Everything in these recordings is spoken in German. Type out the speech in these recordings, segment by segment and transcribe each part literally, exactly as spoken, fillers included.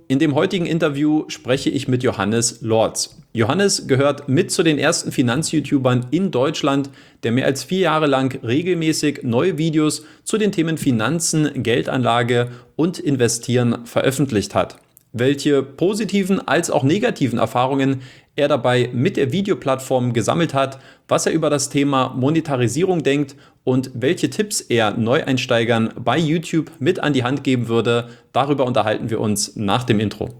In dem heutigen Interview spreche ich mit Johannes Lorz. Johannes gehört mit zu den ersten Finanz-YouTubern in Deutschland, der mehr als vier Jahre lang regelmäßig neue Videos zu den Themen Finanzen, Geldanlage und Investieren veröffentlicht hat. Welche positiven als auch negativen Erfahrungen er dabei mit der Videoplattform gesammelt hat, was er über das Thema Monetarisierung denkt und welche Tipps er Neueinsteigern bei YouTube mit an die Hand geben würde, darüber unterhalten wir uns nach dem Intro.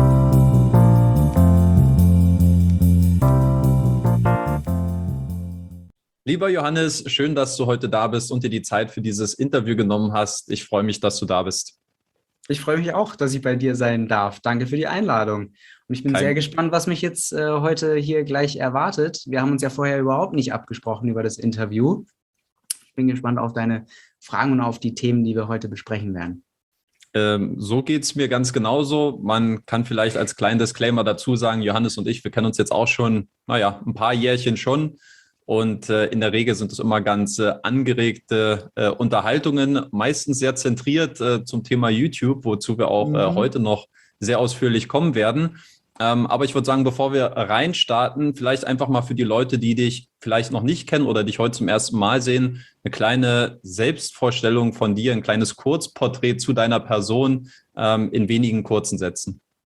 Lieber Johannes, schön, dass du heute da bist und dir die Zeit für dieses Interview genommen hast. Ich freue mich, dass du da bist. Ich freue mich auch, dass ich bei dir sein darf. Danke für die Einladung. Und ich bin Kein sehr gespannt, was mich jetzt äh, heute hier gleich erwartet. Wir haben uns ja vorher überhaupt nicht abgesprochen über das Interview. Ich bin gespannt auf deine Fragen und auf die Themen, die wir heute besprechen werden. Ähm, so geht es mir ganz genauso. Man kann vielleicht als kleinen Disclaimer dazu sagen, Johannes und ich, wir kennen uns jetzt auch schon, naja, ein paar Jährchen schon. Und äh, in der Regel sind es immer ganz äh, angeregte äh, Unterhaltungen, meistens sehr zentriert äh, zum Thema YouTube, wozu wir auch mhm. äh, heute noch sehr ausführlich kommen werden. Ähm, aber ich würde sagen, bevor wir reinstarten, vielleicht einfach mal für die Leute, die dich vielleicht noch nicht kennen oder dich heute zum ersten Mal sehen, eine kleine Selbstvorstellung von dir, ein kleines Kurzporträt zu deiner Person ähm, in wenigen kurzen Sätzen.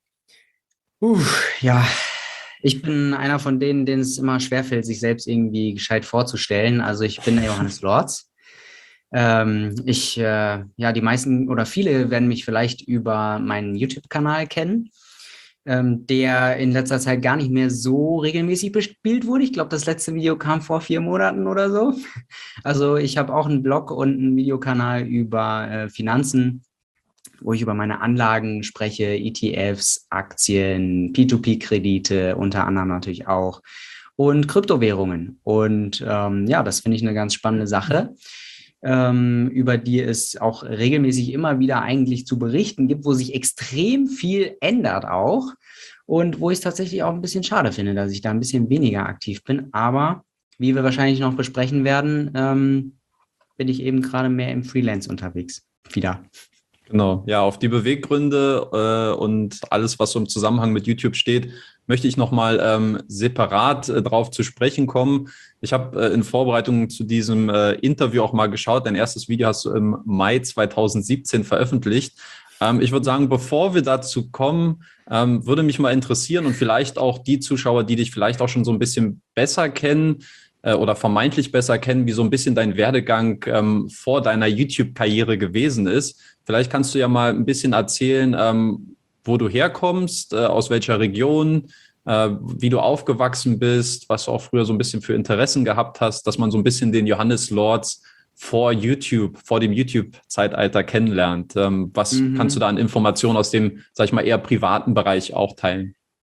Uh, ja, ich bin einer von denen, denen es immer schwerfällt, sich selbst irgendwie gescheit vorzustellen. Also ich bin der Johannes Lorz. Ähm, ich, äh, ja, die meisten oder viele werden mich vielleicht über meinen YouTube-Kanal kennen, ähm, der in letzter Zeit gar nicht mehr so regelmäßig bespielt wurde. Ich glaube, das letzte Video kam vor vier Monaten oder so. Also ich habe auch einen Blog und einen Videokanal über äh, Finanzen, wo ich über meine Anlagen spreche, E T Fs, Aktien, P zwei P-Kredite unter anderem natürlich auch und Kryptowährungen. Und ähm, ja, das finde ich eine ganz spannende Sache, ähm, über die es auch regelmäßig immer wieder eigentlich zu berichten gibt, wo sich extrem viel ändert auch und wo ich es tatsächlich auch ein bisschen schade finde, dass ich da ein bisschen weniger aktiv bin. Aber wie wir wahrscheinlich noch besprechen werden, ähm, bin ich eben gerade mehr im Freelance unterwegs. Wieder. Genau, ja, auf die Beweggründe äh, und alles, was so im Zusammenhang mit YouTube steht, möchte ich nochmal ähm, separat äh, drauf zu sprechen kommen. Ich habe äh, in Vorbereitung zu diesem äh, Interview auch mal geschaut. Dein erstes Video hast du im Mai zweitausendsiebzehn veröffentlicht. Ähm, ich würde sagen, bevor wir dazu kommen, ähm, würde mich mal interessieren und vielleicht auch die Zuschauer, die dich vielleicht auch schon so ein bisschen besser kennen, oder vermeintlich besser kennen, wie so ein bisschen dein Werdegang ähm, vor deiner YouTube-Karriere gewesen ist. Vielleicht kannst du ja mal ein bisschen erzählen, ähm, wo du herkommst, äh, aus welcher Region, äh, wie du aufgewachsen bist, was du auch früher so ein bisschen für Interessen gehabt hast, dass man so ein bisschen den Johannes Lorz vor YouTube, vor dem YouTube-Zeitalter kennenlernt. Ähm, was mhm. kannst du da an Informationen aus dem, sag ich mal, eher privaten Bereich auch teilen?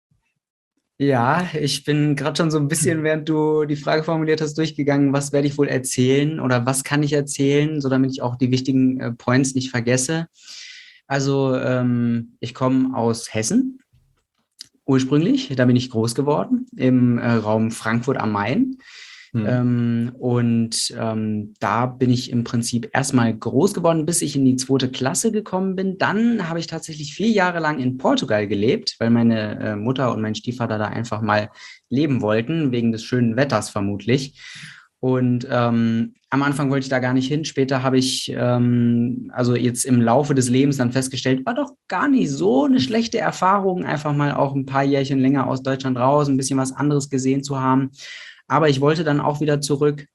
Ja, ich bin gerade schon so ein bisschen, während du die Frage formuliert hast, durchgegangen, was werde ich wohl erzählen oder was kann ich erzählen, so damit ich auch die wichtigen äh, Points nicht vergesse. Also ähm, ich komme aus Hessen ursprünglich, da bin ich groß geworden, im äh, Raum Frankfurt am Main. Hm. Ähm, und ähm, da bin ich im Prinzip erstmal groß geworden, bis ich in die zweite Klasse gekommen bin. Dann habe ich tatsächlich vier Jahre lang in Portugal gelebt, weil meine äh, Mutter und mein Stiefvater da einfach mal leben wollten, wegen des schönen Wetters vermutlich. Und ähm, am Anfang wollte ich da gar nicht hin. Später habe ich, ähm, also jetzt im Laufe des Lebens dann festgestellt, war doch gar nicht so eine schlechte Erfahrung, einfach mal auch ein paar Jährchen länger aus Deutschland raus, ein bisschen was anderes gesehen zu haben. Aber ich wollte dann auch wieder zurück,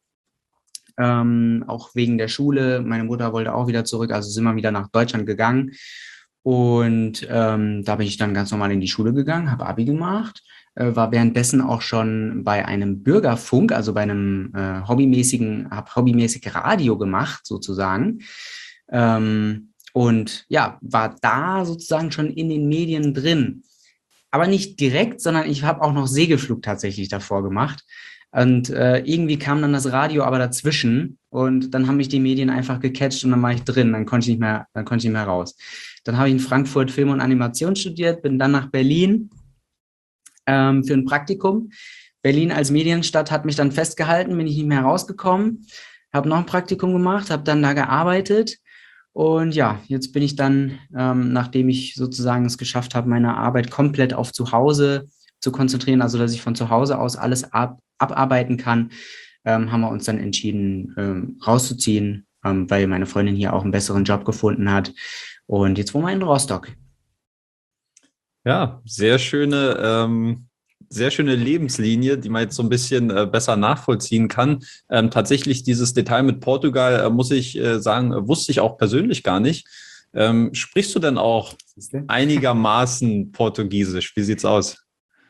ähm, auch wegen der Schule. Meine Mutter wollte auch wieder zurück, also sind wir wieder nach Deutschland gegangen. Und ähm, da bin ich dann ganz normal in die Schule gegangen, habe Abi gemacht, äh, war währenddessen auch schon bei einem Bürgerfunk, also bei einem äh, hobbymäßigen, habe hobbymäßig Radio gemacht sozusagen. Ähm, und ja, war da sozusagen schon in den Medien drin. Aber nicht direkt, sondern ich habe auch noch Segelflug tatsächlich davor gemacht. Und äh, irgendwie kam dann das Radio aber dazwischen und dann haben mich die Medien einfach gecatcht und dann war ich drin, dann konnte ich nicht mehr, dann konnte ich nicht mehr raus. Dann habe ich in Frankfurt Film und Animation studiert, bin dann nach Berlin ähm, für ein Praktikum. Berlin als Medienstadt hat mich dann festgehalten, bin ich nicht mehr rausgekommen, habe noch ein Praktikum gemacht, habe dann da gearbeitet Und ja, jetzt bin ich dann, ähm, nachdem ich sozusagen es geschafft habe, meine Arbeit komplett auf zu Hause zu konzentrieren, also dass ich von zu Hause aus alles ab, abarbeiten kann, ähm, haben wir uns dann entschieden, ähm, rauszuziehen, ähm, weil meine Freundin hier auch einen besseren Job gefunden hat. Und jetzt wohnen wir in Rostock. Ja, sehr schöne, ähm, sehr schöne Lebenslinie, die man jetzt so ein bisschen äh, besser nachvollziehen kann. Ähm, tatsächlich dieses Detail mit Portugal, äh, muss ich äh, sagen, äh, wusste ich auch persönlich gar nicht. Ähm, sprichst du denn auch einigermaßen Portugiesisch? Wie sieht's aus?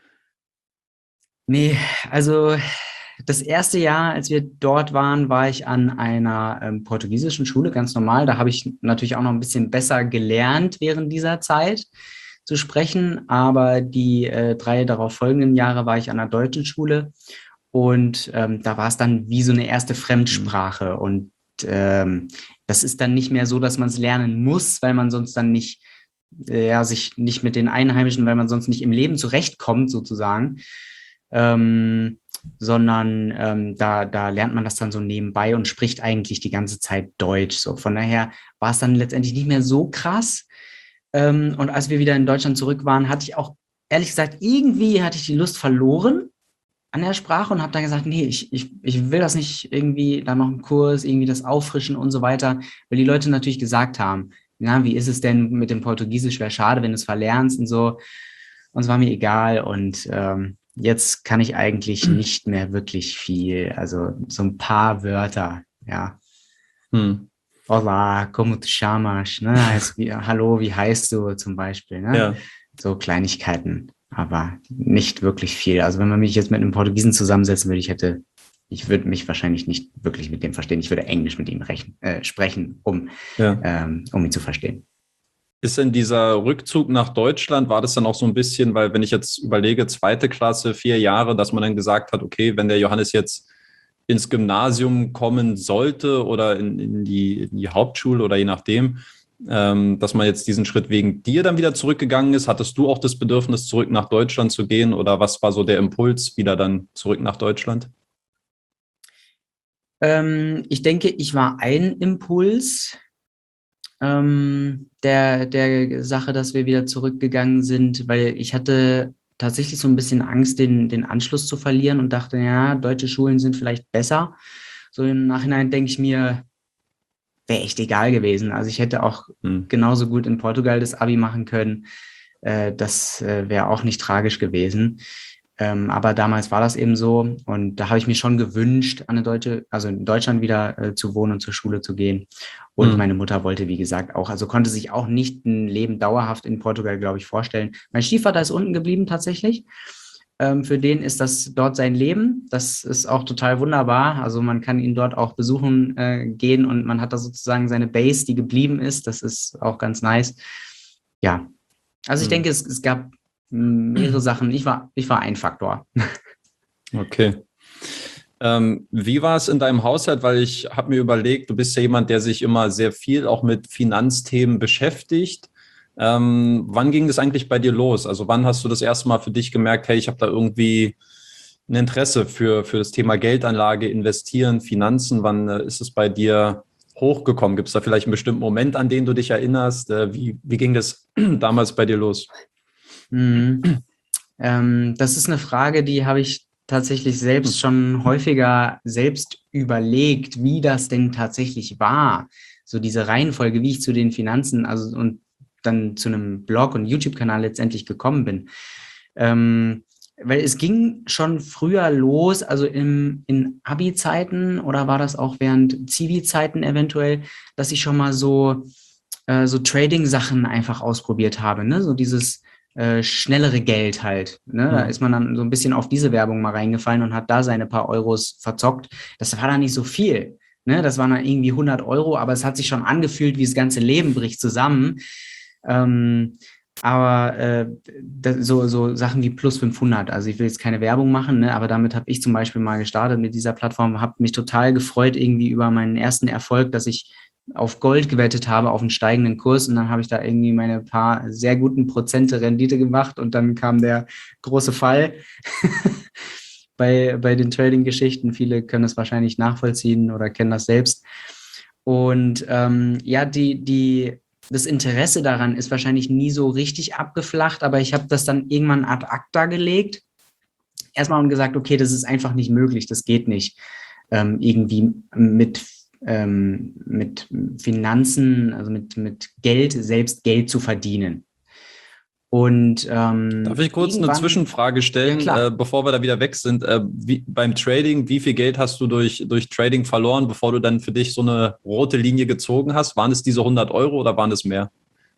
Nee, also das erste Jahr, als wir dort waren, war ich an einer ähm, portugiesischen Schule, ganz normal. Da habe ich natürlich auch noch ein bisschen besser gelernt während dieser Zeit zu sprechen. Aber die äh, drei darauf folgenden Jahre war ich an einer deutschen Schule und ähm, da war es dann wie so eine erste Hm. Fremdsprache. Und ähm, das ist dann nicht mehr so, dass man es lernen muss, weil man sonst dann nicht, äh, ja, sich nicht mit den Einheimischen, weil man sonst nicht im Leben zurechtkommt, sozusagen. Ähm, sondern ähm, da, da lernt man das dann so nebenbei und spricht eigentlich die ganze Zeit Deutsch. So, von daher war es dann letztendlich nicht mehr so krass. Ähm, und als wir wieder in Deutschland zurück waren, hatte ich auch, ehrlich gesagt, irgendwie hatte ich die Lust verloren an der Sprache und habe dann gesagt, nee, ich, ich, ich will das nicht irgendwie, da noch einen Kurs, irgendwie das auffrischen und so weiter, weil die Leute natürlich gesagt haben, na, wie ist es denn mit dem Portugiesisch, wäre schade, wenn du es verlernst und so. Und es war mir egal und ähm, jetzt kann ich eigentlich nicht mehr wirklich viel, also so ein paar Wörter, ja. Hm. Olá, como te chamas, ne? Heißt wie, hallo, wie heißt du zum Beispiel, ne? Ja. So Kleinigkeiten, aber nicht wirklich viel. Also wenn man mich jetzt mit einem Portugiesen zusammensetzen würde, ich hätte, ich würde mich wahrscheinlich nicht wirklich mit dem verstehen. Ich würde Englisch mit ihm rechnen, äh, sprechen, um, Ja. ähm, um ihn zu verstehen. Ist denn dieser Rückzug nach Deutschland, war das dann auch so ein bisschen, weil wenn ich jetzt überlege, zweite Klasse, vier Jahre, dass man dann gesagt hat, okay, wenn der Johannes jetzt ins Gymnasium kommen sollte oder in, in die, in die Hauptschule oder je nachdem, ähm, dass man jetzt diesen Schritt wegen dir dann wieder zurückgegangen ist. Hattest du auch das Bedürfnis, zurück nach Deutschland zu gehen oder was war so der Impuls, wieder dann zurück nach Deutschland? Ähm, ich denke, ich war ein Impuls ähm, der, der Sache, dass wir wieder zurückgegangen sind, weil ich hatte tatsächlich so ein bisschen Angst, den, den Anschluss zu verlieren und dachte, ja, deutsche Schulen sind vielleicht besser. So im Nachhinein denke ich mir, wäre echt egal gewesen. Also ich hätte auch Hm. genauso gut in Portugal das Abi machen können. Äh, das äh, wäre auch nicht tragisch gewesen. Ähm, aber damals war das eben so. Und da habe ich mir schon gewünscht, an eine deutsche, also in Deutschland wieder äh, zu wohnen und zur Schule zu gehen. Und Hm. meine Mutter wollte, wie gesagt, auch, also konnte sich auch nicht ein Leben dauerhaft in Portugal, glaube ich, vorstellen. Mein Stiefvater ist unten geblieben tatsächlich. Ähm, für den ist das dort sein Leben. Das ist auch total wunderbar. Also man kann ihn dort auch besuchen äh, gehen und man hat da sozusagen seine Base, die geblieben ist. Das ist auch ganz nice. Ja, also ich Hm. denke, es, es gab mehrere Sachen. Ich war, ich war ein Faktor. Okay. Ähm, wie war es in deinem Haushalt? Weil ich habe mir überlegt, du bist ja jemand, der sich immer sehr viel auch mit Finanzthemen beschäftigt. Ähm, wann ging das eigentlich bei dir los? Also wann hast du das erste Mal für dich gemerkt, hey, ich habe da irgendwie ein Interesse für, für das Thema Geldanlage, Investieren, Finanzen? Wann äh, ist es bei dir hochgekommen? Gibt es da vielleicht einen bestimmten Moment, an den du dich erinnerst? Äh, wie, wie ging das damals bei dir los? Mhm. Ähm, das ist eine Frage, die habe ich tatsächlich selbst schon häufiger selbst überlegt, wie das denn tatsächlich war. So diese Reihenfolge, wie ich zu den Finanzen, also und dann zu einem Blog und YouTube-Kanal letztendlich gekommen bin. Ähm, weil es ging schon früher los, also im, in Abi-Zeiten oder war das auch während Zivi-Zeiten eventuell, dass ich schon mal so, äh, so Trading-Sachen einfach ausprobiert habe, ne? So dieses äh, schnellere Geld halt. Ne? Da Hm. ist man dann so ein bisschen auf diese Werbung mal reingefallen und hat da seine paar Euros verzockt. Das war dann nicht so viel. Ne? Das waren dann irgendwie hundert Euro, aber es hat sich schon angefühlt, wie das ganze Leben bricht zusammen. Ähm, aber äh, das, so, so Sachen wie plus fünfhundert, also ich will jetzt keine Werbung machen, ne, aber damit habe ich zum Beispiel mal gestartet mit dieser Plattform, habe mich total gefreut irgendwie über meinen ersten Erfolg, dass ich auf Gold gewettet habe, auf einen steigenden Kurs und dann habe ich da irgendwie meine paar sehr guten Prozente Rendite gemacht und dann kam der große Fall bei, bei den Trading-Geschichten. Viele können das wahrscheinlich nachvollziehen oder kennen das selbst. Und ähm, ja, die, die, das Interesse daran ist wahrscheinlich nie so richtig abgeflacht, aber ich habe das dann irgendwann ad acta gelegt. Erstmal und gesagt, okay, das ist einfach nicht möglich, das geht nicht. Ähm, irgendwie mit, ähm, mit Finanzen, also mit, mit Geld, selbst Geld zu verdienen. Und Darf ähm, ich kurz eine irgendwann, Zwischenfrage ja stellen, äh, klar, bevor wir da wieder weg sind? Äh, wie, beim Trading, wie viel Geld hast du durch, durch Trading verloren, bevor du dann für dich so eine rote Linie gezogen hast? Waren es diese hundert Euro oder waren es mehr?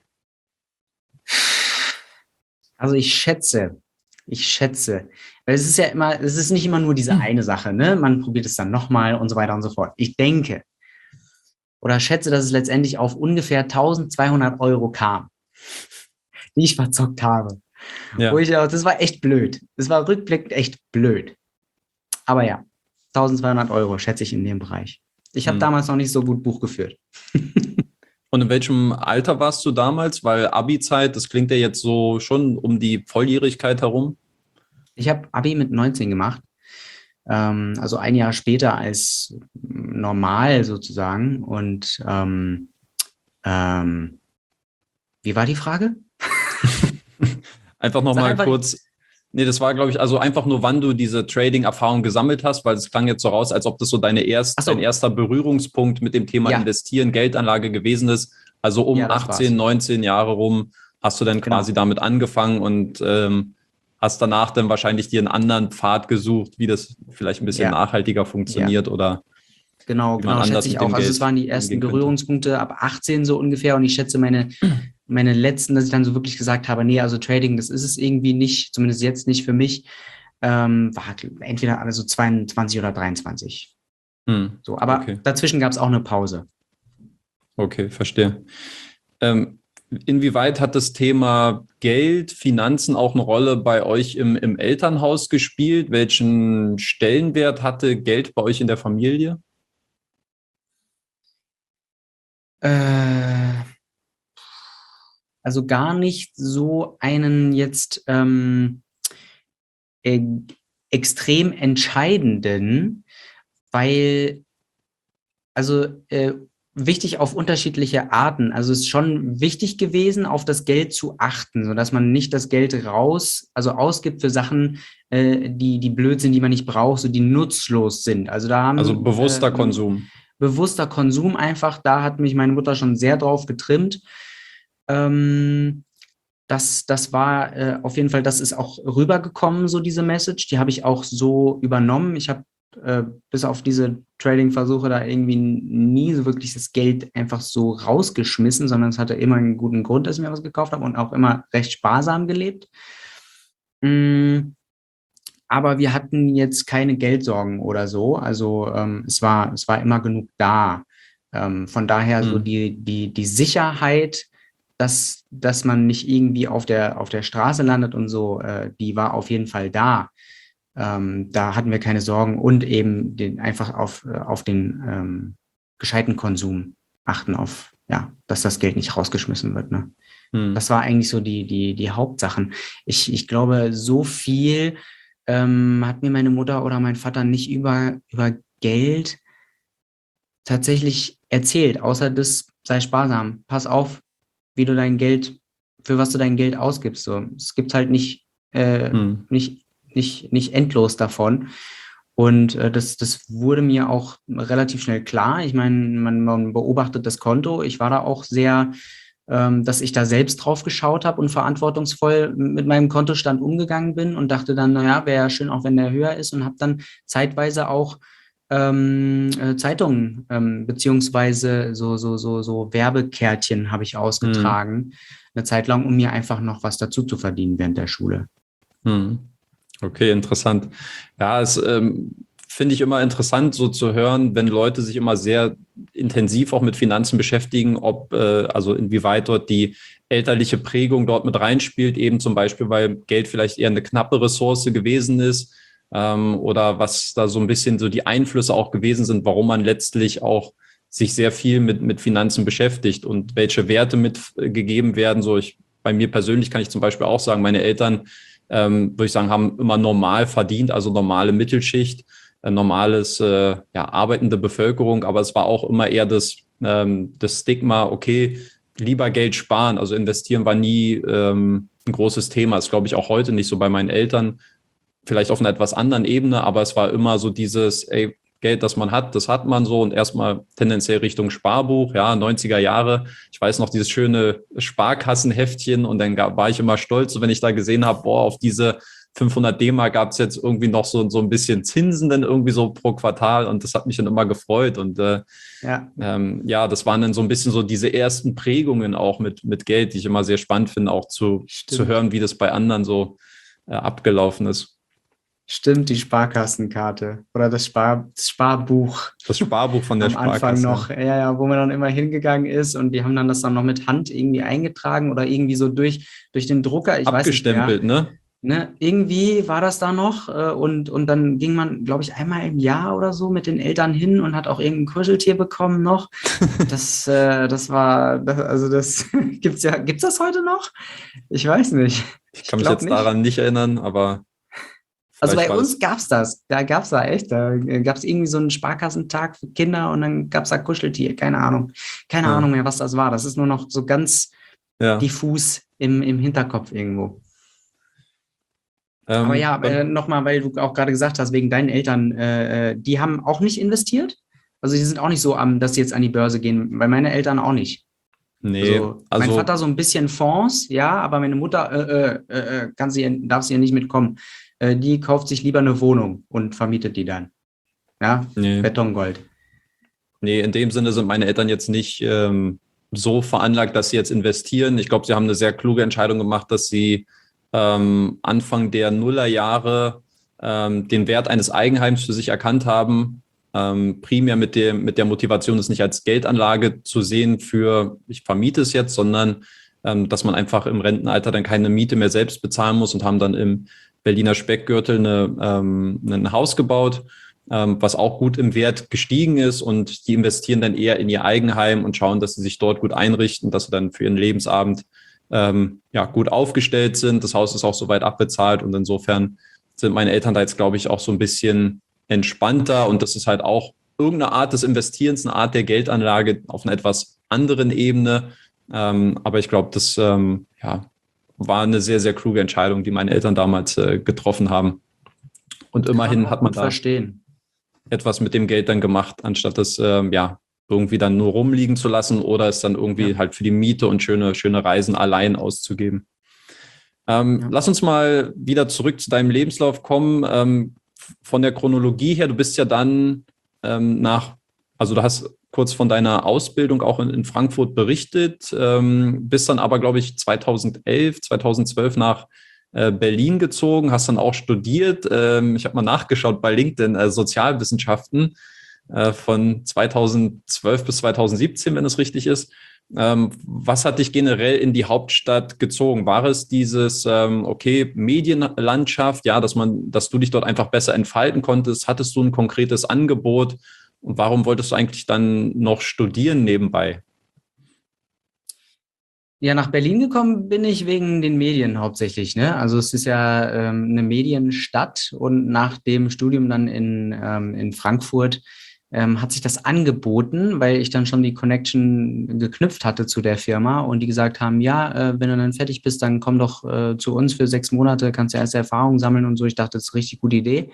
also ich schätze, ich schätze, weil es ist ja immer, es ist nicht immer nur diese Hm. eine Sache, ne? Man probiert es dann nochmal und so weiter und so fort. Ich denke oder schätze, dass es letztendlich auf ungefähr eintausendzweihundert Euro kam, die ich verzockt habe. Wo Ja. ich auch, das war echt blöd. Das war rückblickend echt blöd. Aber ja, eintausendzweihundert Euro schätze ich in dem Bereich. Ich habe Hm. damals noch nicht so gut Buch geführt. Und in welchem Alter warst du damals? Weil Abi-Zeit, das klingt ja jetzt so schon um die Volljährigkeit herum. Ich habe Abi mit neunzehn gemacht, ähm, also ein Jahr später als normal sozusagen. Und ähm, ähm, wie war die Frage? Einfach Sag nochmal einfach, kurz, nee, das war, glaube ich, also einfach nur, wann du diese Trading-Erfahrung gesammelt hast, weil es klang jetzt so raus, als ob das so deine ach erst, dein so, erster Berührungspunkt mit dem Thema ja, Investieren, Geldanlage gewesen ist. Also ja, um das achtzehn, war's. neunzehn Jahre rum hast du dann quasi Genau, damit angefangen und ähm, hast danach dann wahrscheinlich dir einen anderen Pfad gesucht, wie das vielleicht ein bisschen ja, nachhaltiger ja. funktioniert oder Genau, wie man genau, anders schätze ich mit auch. dem Also es Geld waren die ersten umgehen könnte. Berührungspunkte ab achtzehn so ungefähr und ich schätze meine, meine letzten, dass ich dann so wirklich gesagt habe, nee, also Trading, das ist es irgendwie nicht, zumindest jetzt nicht für mich, ähm, war entweder also zweiundzwanzig oder dreiundzwanzig. Hm, So, aber okay, dazwischen gab es auch eine Pause. okay, verstehe. Ähm, inwieweit hat das Thema Geld, Finanzen auch eine Rolle bei euch im, im Elternhaus gespielt? Welchen Stellenwert hatte Geld bei euch in der Familie? Äh, also gar nicht so einen jetzt ähm, äh, extrem entscheidenden, weil also äh, wichtig auf unterschiedliche Arten. Also es ist schon wichtig gewesen, auf das Geld zu achten, sodass man nicht das Geld raus, also ausgibt für Sachen, äh, die, die blöd sind, die man nicht braucht, so die nutzlos sind. Also da Also haben äh, bewusster Konsum. bewusster Konsum einfach, da hat mich meine Mutter schon sehr drauf getrimmt. Ähm, das, das war äh, auf jeden Fall, das ist auch rübergekommen, so diese Message. Die habe ich auch so übernommen. Ich habe äh, bis auf diese Trading-Versuche da irgendwie nie so wirklich das Geld einfach so rausgeschmissen, sondern es hatte immer einen guten Grund, dass ich mir was gekauft habe und auch immer recht sparsam gelebt. Mm, aber wir hatten jetzt keine Geldsorgen oder so. Also ähm, es war, es war immer genug da. Ähm, von daher so Hm. die, die, die Sicherheit, dass, dass man nicht irgendwie auf der, auf der Straße landet und so, äh, die war auf jeden Fall da. Ähm, da hatten wir keine Sorgen und eben den, einfach auf, äh, auf den ähm, gescheiten Konsum achten, auf, ja, dass das Geld nicht rausgeschmissen wird. Ne? Hm. Das war eigentlich so die, die, die Hauptsachen. Ich, ich glaube, so viel ähm, hat mir meine Mutter oder mein Vater nicht über, über Geld tatsächlich erzählt, außer das sei sparsam. Pass auf, wie du dein Geld, für was du dein Geld ausgibst. So. Es gibt halt nicht, äh, Hm. nicht, nicht, nicht endlos davon. Und äh, das, das wurde mir auch relativ schnell klar. Ich meine, man, man beobachtet das Konto. Ich war da auch sehr, ähm, dass ich da selbst drauf geschaut habe und verantwortungsvoll mit meinem Kontostand umgegangen bin und dachte dann, naja, wäre ja schön, auch wenn der höher ist und habe dann zeitweise auch ähm, äh, Zeitungen ähm, beziehungsweise so, so, so, so Werbekärtchen habe ich Hm. ausgetragen, eine Zeit lang, um mir einfach noch was dazu zu verdienen während der Schule. Hm. Okay, interessant. Ja, es ähm, finde ich immer interessant, so zu hören, wenn Leute sich immer sehr intensiv auch mit Finanzen beschäftigen, ob, äh, also inwieweit dort die elterliche Prägung dort mit reinspielt, eben zum Beispiel, weil Geld vielleicht eher eine knappe Ressource gewesen ist, ähm, oder was da so ein bisschen so die Einflüsse auch gewesen sind, warum man letztlich auch sich sehr viel mit, mit Finanzen beschäftigt und welche Werte mitgegeben werden. So ich, bei mir persönlich kann ich zum Beispiel auch sagen, meine Eltern ähm, würde ich sagen, haben immer normal verdient, also normale Mittelschicht. äh, normales, äh, ja, arbeitende Bevölkerung, aber es war auch immer eher das, ähm, das Stigma, okay, lieber Geld sparen, also investieren war nie ähm, ein großes Thema. Das ist, glaube ich, auch heute nicht so bei meinen Eltern, vielleicht auf einer etwas anderen Ebene, aber es war immer so dieses, ey, Geld, das man hat, das hat man so und erstmal tendenziell Richtung Sparbuch, ja, neunziger Jahre. Ich weiß noch dieses schöne Sparkassenheftchen und dann war ich immer stolz, wenn ich da gesehen habe, boah, auf diese fünfhundert D-Mark gab es jetzt irgendwie noch so, so ein bisschen Zinsen dann irgendwie so pro Quartal und das hat mich dann immer gefreut und äh, ja. Ähm, ja, das waren dann so ein bisschen so diese ersten Prägungen auch mit, mit Geld, die ich immer sehr spannend finde, auch zu, zu hören, wie das bei anderen so äh, abgelaufen ist. Stimmt, die Sparkassenkarte oder das, Spar, das Sparbuch. Das Sparbuch von der am Sparkasse. Anfang noch, ja, ja, wo man dann immer hingegangen ist und die haben dann das dann noch mit Hand irgendwie eingetragen oder irgendwie so durch, durch den Drucker. Ich Abgestempelt, weiß nicht mehr, ne? ne? Irgendwie war das da noch und, und dann ging man, glaube ich, einmal im Jahr oder so mit den Eltern hin und hat auch irgendein Kuscheltier bekommen noch. Das, äh, das war, das, also das gibt's ja, gibt's das heute noch? Ich weiß nicht. Ich kann mich jetzt nicht. daran nicht erinnern, aber also bei uns gab's das. Da gab's da echt. Da gab's irgendwie so einen Sparkassentag für Kinder und dann gab's da Kuscheltier. Keine Ahnung. Keine ja. Ahnung mehr, was das war. Das ist nur noch so ganz ja. diffus im, im Hinterkopf irgendwo. Ähm, Aber ja, äh, nochmal, weil du auch gerade gesagt hast, wegen deinen Eltern, äh, die haben auch nicht investiert? Also die sind auch nicht so am, dass sie jetzt an die Börse gehen. Bei meinen Eltern auch nicht. Nee. Also, also mein Vater so ein bisschen Fonds, ja, aber meine Mutter äh, äh, äh, kann sie, darf sie ja nicht mitkommen. Die kauft sich lieber eine Wohnung und vermietet die dann. Ja, nee. Betongold. Nee, in dem Sinne sind meine Eltern jetzt nicht ähm, so veranlagt, dass sie jetzt investieren. Ich glaube, sie haben eine sehr kluge Entscheidung gemacht, dass sie ähm, Anfang der Nullerjahre ähm, den Wert eines Eigenheims für sich erkannt haben. Ähm, primär mit dem, mit der Motivation, es nicht als Geldanlage zu sehen für, ich vermiete es jetzt, sondern ähm, dass man einfach im Rentenalter dann keine Miete mehr selbst bezahlen muss und haben dann im Berliner Speckgürtel eine, ähm, ein Haus gebaut, ähm, was auch gut im Wert gestiegen ist und die investieren dann eher in ihr Eigenheim und schauen, dass sie sich dort gut einrichten, dass sie dann für ihren Lebensabend ähm, ja, gut aufgestellt sind. Das Haus ist auch soweit abbezahlt und insofern sind meine Eltern da jetzt, glaube ich, auch so ein bisschen entspannter und das ist halt auch irgendeine Art des Investierens, eine Art der Geldanlage auf einer etwas anderen Ebene. Ähm, aber ich glaube, das ähm, ja, war eine sehr, sehr kluge Entscheidung, die meine Eltern damals äh, getroffen haben. Und immerhin hat man da verstehen. etwas mit dem Geld dann gemacht, anstatt es ähm, ja irgendwie dann nur rumliegen zu lassen oder es dann irgendwie ja. halt für die Miete und schöne, schöne Reisen allein auszugeben. Ähm, ja. Lass uns mal wieder zurück zu deinem Lebenslauf kommen. Ähm, von der Chronologie her, du bist ja dann ähm, nach, also du hast kurz von deiner Ausbildung auch in, in Frankfurt berichtet, ähm, bist dann aber, glaube ich, zweitausendelf, zweitausendzwölf nach äh, Berlin gezogen, hast dann auch studiert. Ähm, ich habe mal nachgeschaut bei LinkedIn, äh, Sozialwissenschaften äh, von zweitausendzwölf bis zweitausendsiebzehn, wenn es richtig ist. Ähm, was hat dich generell in die Hauptstadt gezogen? War es dieses, ähm, okay, Medienlandschaft, ja, dass man, dass du dich dort einfach besser entfalten konntest? Hattest du ein konkretes Angebot? Und warum wolltest du eigentlich dann noch studieren nebenbei? Ja, nach Berlin gekommen bin ich wegen den Medien hauptsächlich, ne? Also es ist ja ähm, eine Medienstadt und nach dem Studium dann in, ähm, in Frankfurt ähm, hat sich das angeboten, weil ich dann schon die Connection geknüpft hatte zu der Firma und die gesagt haben, ja, äh, wenn du dann fertig bist, dann komm doch äh, zu uns für sechs Monate, kannst ja erste Erfahrungen sammeln und so. Ich dachte, das ist eine richtig gute Idee.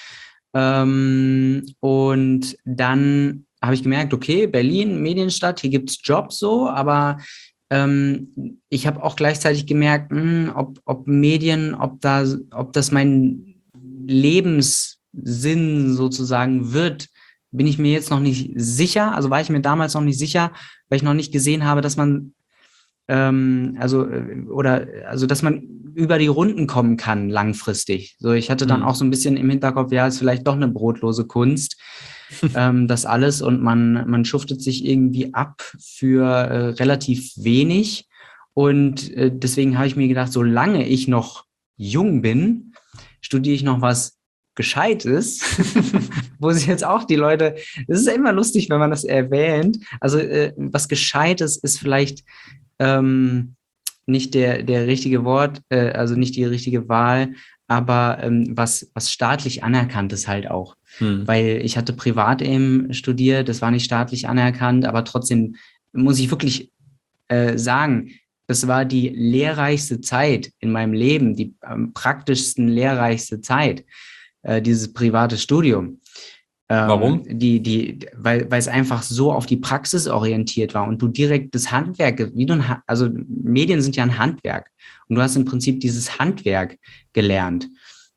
Ähm, und dann habe ich gemerkt, okay, Berlin, Medienstadt, hier gibt es Jobs so, aber ähm, ich habe auch gleichzeitig gemerkt, mh, ob, ob Medien, ob, da, ob das mein Lebenssinn sozusagen wird, bin ich mir jetzt noch nicht sicher. Also war ich mir damals noch nicht sicher, weil ich noch nicht gesehen habe, dass man ähm, also oder also dass man über die Runden kommen kann langfristig. So, ich hatte dann mhm. auch so ein bisschen im Hinterkopf, ja, ist vielleicht doch eine brotlose Kunst, ähm, das alles und man man schuftet sich irgendwie ab für äh, relativ wenig und äh, deswegen habe ich mir gedacht, solange ich noch jung bin, studiere ich noch was Gescheites, wo sich jetzt auch die Leute, das ist ja immer lustig, wenn man das erwähnt, also äh, was Gescheites ist vielleicht ähm, nicht der, der richtige Wort, äh, also nicht die richtige Wahl, aber ähm, was, was staatlich anerkannt ist halt auch. Hm. Weil ich hatte privat eben studiert, das war nicht staatlich anerkannt, aber trotzdem muss ich wirklich äh, sagen, das war die lehrreichste Zeit in meinem Leben, die am praktischsten lehrreichste Zeit, äh, dieses private Studium. Ähm, Warum? die, die, weil, weil es einfach so auf die Praxis orientiert war und du direkt das Handwerk, wie du ein, Ha- also Medien sind ja ein Handwerk und du hast im Prinzip dieses Handwerk gelernt.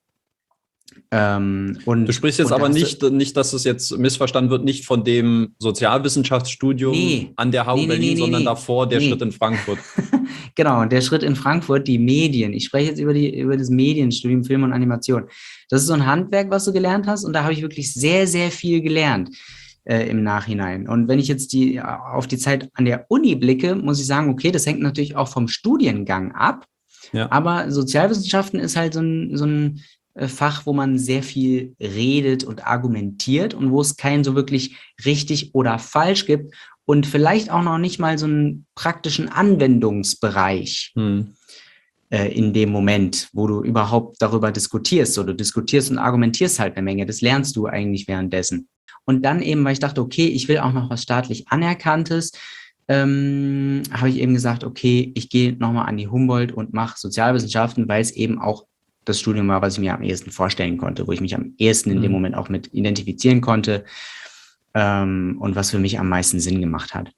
Ähm, Du und, sprichst jetzt und da aber hast du, nicht, nicht, dass es jetzt missverstanden wird, nicht von dem Sozialwissenschaftsstudium nee, an der H U nee, nee, nee, Berlin, nee, sondern nee, davor der Schritt nee. in Frankfurt. Genau, der Schritt in Frankfurt, die Medien. Ich spreche jetzt über die, über das Medienstudium Film und Animation. Das ist so ein Handwerk, was du gelernt hast, und da habe ich wirklich sehr, sehr viel gelernt äh, im Nachhinein. Und wenn ich jetzt die, auf die Zeit an der Uni blicke, muss ich sagen, okay, das hängt natürlich auch vom Studiengang ab. Ja. Aber Sozialwissenschaften ist halt so ein, so ein äh, Fach, wo man sehr viel redet und argumentiert und wo es kein so wirklich richtig oder falsch gibt und vielleicht auch noch nicht mal so einen praktischen Anwendungsbereich Hm. äh, in dem Moment, wo du überhaupt darüber diskutierst. So, du diskutierst und argumentierst halt eine Menge. Das lernst du eigentlich währenddessen. Und dann eben, weil ich dachte, okay, ich will auch noch was staatlich Anerkanntes, ähm, habe ich eben gesagt, okay, ich gehe nochmal an die Humboldt und mache Sozialwissenschaften, weil es eben auch das Studium war, was ich mir am ehesten vorstellen konnte, wo ich mich am ehesten in dem Hm. Moment auch mit identifizieren konnte, ähm, und was für mich am meisten Sinn gemacht hat.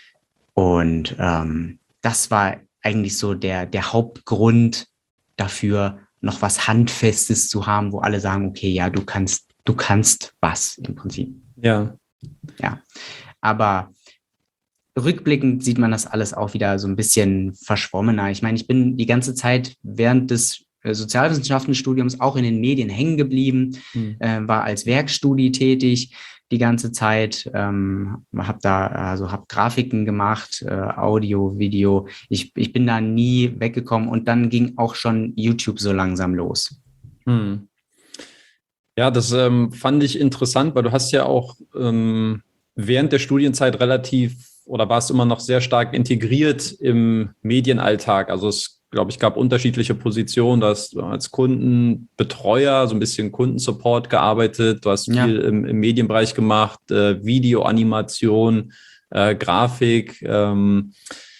Und ähm, das war eigentlich so der, der Hauptgrund dafür, noch was Handfestes zu haben, wo alle sagen, okay, ja, du kannst, du kannst was im Prinzip. Ja. Ja. Aber rückblickend sieht man das alles auch wieder so ein bisschen verschwommener. Ich meine, ich bin die ganze Zeit während des äh, Sozialwissenschaftenstudiums auch in den Medien hängen geblieben, Hm. äh, war als Werkstudie tätig die ganze Zeit, ähm, habe da also habe Grafiken gemacht, äh, Audio, Video. Ich, ich bin da nie weggekommen und dann ging auch schon YouTube so langsam los. Hm. Ja, das ähm, fand ich interessant, weil du hast ja auch ähm, während der Studienzeit relativ oder warst immer noch sehr stark integriert im Medienalltag. Also es, glaube ich, gab unterschiedliche Positionen. Du hast als Kundenbetreuer so ein bisschen Kundensupport gearbeitet. Du hast Ja. viel im, im Medienbereich gemacht, äh, Videoanimation, äh, Grafik. Ähm,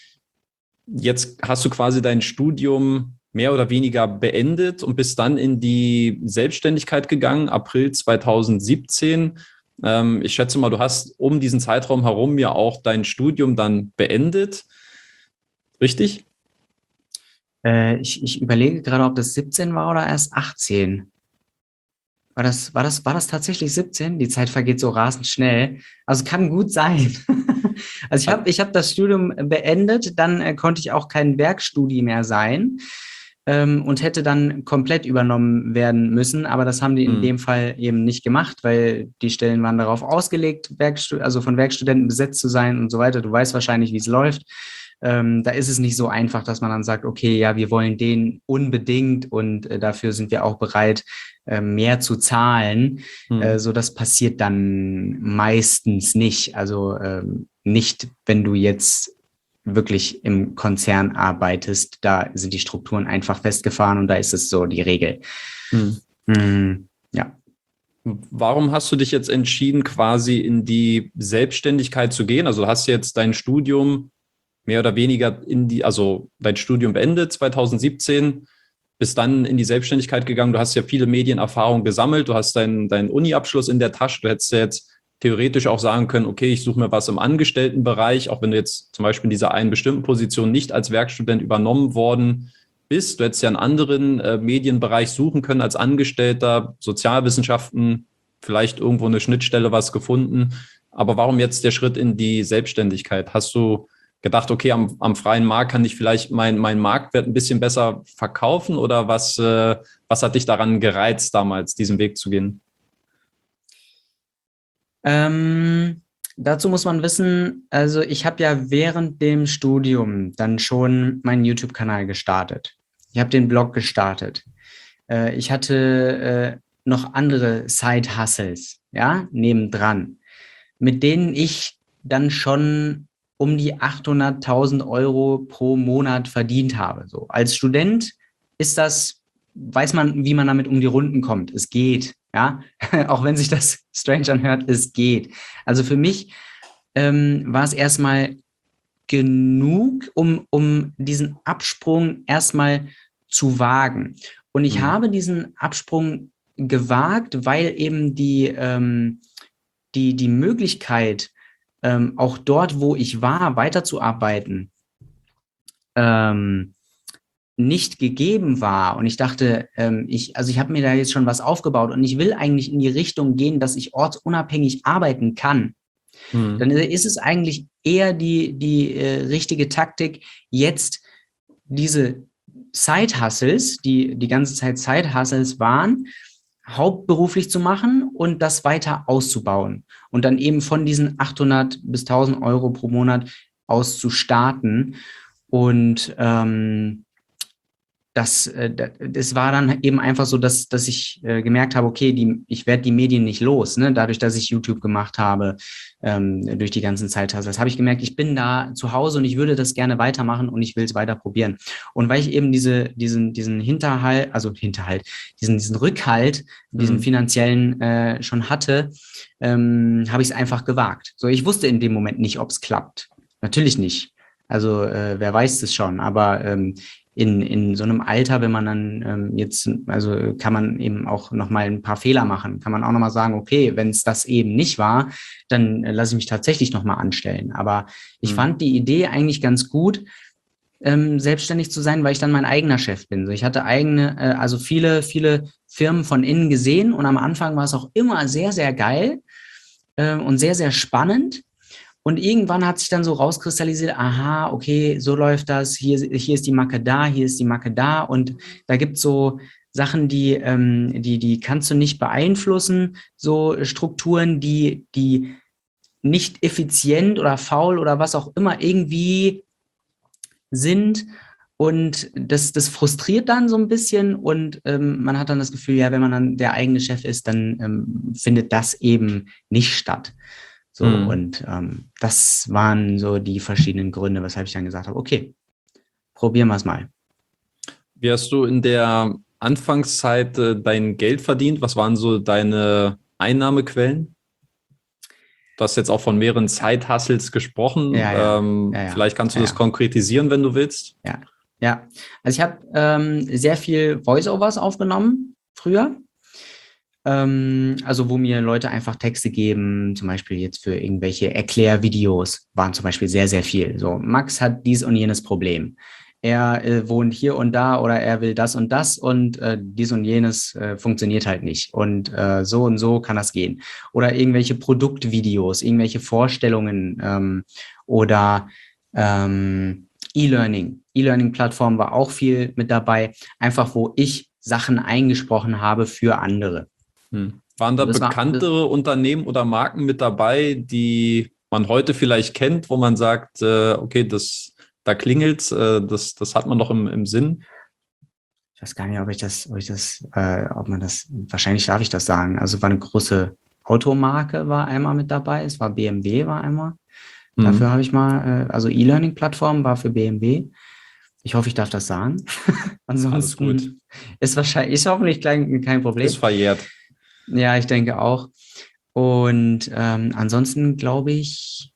jetzt hast du quasi dein Studium mehr oder weniger beendet und bist dann in die Selbstständigkeit gegangen, April zweitausendsiebzehn. Ähm, ich schätze mal, du hast um diesen Zeitraum herum ja auch dein Studium dann beendet. Richtig? Äh, ich, ich überlege gerade, ob das siebzehn war oder erst achtzehn. War das, war das, war das tatsächlich siebzehn? Die Zeit vergeht so rasend schnell. Also kann gut sein. Also ich habe ich hab das Studium beendet, dann äh, konnte ich auch kein Werkstudie mehr sein, ähm, und hätte dann komplett übernommen werden müssen. Aber das haben die in Hm. dem Fall eben nicht gemacht, weil die Stellen waren darauf ausgelegt, Werkstu also von Werkstudenten besetzt zu sein und so weiter. Du weißt wahrscheinlich, wie es läuft. Ähm, da ist es nicht so einfach, dass man dann sagt, okay, ja, wir wollen den unbedingt und äh, dafür sind wir auch bereit, äh, mehr zu zahlen. Äh, Hm. so, das passiert dann meistens nicht. Also ähm, nicht, wenn du jetzt wirklich im Konzern arbeitest, da sind die Strukturen einfach festgefahren und da ist es so die Regel. Hm. Mm, ja. Warum hast du dich jetzt entschieden, quasi in die Selbstständigkeit zu gehen? Also du hast jetzt dein Studium mehr oder weniger in die, also dein Studium beendet zweitausendsiebzehn, bist dann in die Selbstständigkeit gegangen. Du hast ja viele Medienerfahrung gesammelt. Du hast deinen, deinen Uni-Abschluss in der Tasche. Du hättest ja jetzt theoretisch auch sagen können, okay, ich suche mir was im Angestelltenbereich, auch wenn du jetzt zum Beispiel in dieser einen bestimmten Position nicht als Werkstudent übernommen worden bist. Du hättest ja einen anderen äh, Medienbereich suchen können als Angestellter, Sozialwissenschaften, vielleicht irgendwo eine Schnittstelle was gefunden. Aber warum jetzt der Schritt in die Selbstständigkeit? Hast du gedacht, okay, am, am freien Markt kann ich vielleicht meinen mein Marktwert ein bisschen besser verkaufen oder was, äh, was hat dich daran gereizt, damals diesen Weg zu gehen? Ähm, dazu muss man wissen, also ich habe ja während dem Studium dann schon meinen YouTube-Kanal gestartet. Ich habe den Blog gestartet. Äh, ich hatte äh, noch andere Side-Hustles, ja, nebendran, mit denen ich dann schon um die achthunderttausend Euro pro Monat verdient habe. So, als Student ist das, weiß man, wie man damit um die Runden kommt. Es geht, ja, auch wenn sich das strange anhört, es geht. Also für mich ähm, war es erstmal genug, um, um diesen Absprung erstmal zu wagen. Und ich mhm. habe diesen Absprung gewagt, weil eben die, ähm, die, die Möglichkeit, ähm, auch dort, wo ich war, weiterzuarbeiten, ähm, nicht gegeben war. Und ich dachte, ähm, ich, also ich habe mir da jetzt schon was aufgebaut und ich will eigentlich in die Richtung gehen, dass ich ortsunabhängig arbeiten kann. Hm. Dann ist es eigentlich eher die, die äh, richtige Taktik, jetzt diese Side-Hustles, die die ganze Zeit Side-Hustles waren, hauptberuflich zu machen und das weiter auszubauen. Und dann eben von diesen achthundert bis tausend Euro pro Monat aus zu starten. Und ähm, das, äh, das war dann eben einfach so, dass, dass ich äh, gemerkt habe, okay, die, ich werde die Medien nicht los, ne? Dadurch, dass ich YouTube gemacht habe, ähm, durch die ganzen Zeit. Das habe ich gemerkt, ich bin da zu Hause und ich würde das gerne weitermachen und ich will es weiter probieren. Und weil ich eben diese, diesen, diesen Hinterhalt, also Hinterhalt, diesen, diesen Rückhalt, diesen mhm. finanziellen äh, schon hatte, ähm, habe ich es einfach gewagt. So, ich wusste in dem Moment nicht, ob es klappt. Natürlich nicht. Also äh, wer weiß es schon, aber ähm, in, in so einem Alter, wenn man dann ähm, jetzt, also kann man eben auch nochmal ein paar Fehler machen, kann man auch nochmal sagen, okay, wenn es das eben nicht war, dann äh, lasse ich mich tatsächlich nochmal anstellen. Aber ich mhm. fand die Idee eigentlich ganz gut, ähm, selbstständig zu sein, weil ich dann mein eigener Chef bin. So, ich hatte eigene, äh, also viele, viele Firmen von innen gesehen und am Anfang war es auch immer sehr, sehr geil äh, und sehr, sehr spannend. Und irgendwann hat sich dann so rauskristallisiert, aha, okay, so läuft das, hier, hier ist die Macke da, hier ist die Macke da und da gibt es so Sachen, die, ähm, die, die kannst du nicht beeinflussen, so Strukturen, die, die nicht effizient oder faul oder was auch immer irgendwie sind und das, das frustriert dann so ein bisschen und ähm, man hat dann das Gefühl, ja, wenn man dann der eigene Chef ist, dann ähm, findet das eben nicht statt. So, mhm. und ähm, das waren so die verschiedenen Gründe, weshalb ich dann gesagt habe, okay, probieren wir es mal. Wie hast du in der Anfangszeit äh, dein Geld verdient? Was waren so deine Einnahmequellen? Du hast jetzt auch von mehreren Side-Hustles gesprochen. Ja, ja. Ähm, Ja, ja. Vielleicht kannst du ja, das ja. konkretisieren, wenn du willst. Ja, ja. Also ich habe ähm, sehr viel Voice-Overs aufgenommen früher. Also wo mir Leute einfach Texte geben, zum Beispiel jetzt für irgendwelche Erklärvideos, waren zum Beispiel sehr, sehr viel. So, Max hat dies und jenes Problem. Er äh, wohnt hier und da oder er will das und das und äh, dies und jenes äh, funktioniert halt nicht. Und äh, so und so kann das gehen. Oder irgendwelche Produktvideos, irgendwelche Vorstellungen ähm, oder ähm, E-Learning. E-Learning-Plattform war auch viel mit dabei, einfach wo ich Sachen eingesprochen habe für andere. Hm. Waren da bekanntere war, Unternehmen oder Marken mit dabei, die man heute vielleicht kennt, wo man sagt, äh, okay, das, da klingelt, äh, das, das hat man doch im, im Sinn? Ich weiß gar nicht, ob ich das, ob ich das, äh, ob man das, wahrscheinlich darf ich das sagen. Also war eine große Automarke war einmal mit dabei, es war B M W war einmal. Mhm. Dafür habe ich mal, äh, also E-Learning-Plattform war für B M W. Ich hoffe, ich darf das sagen. Ansonsten alles gut. Ist wahrscheinlich, ist hoffentlich kein, kein Problem. Ist verjährt. Ja, ich denke auch. Und ähm, ansonsten glaube ich,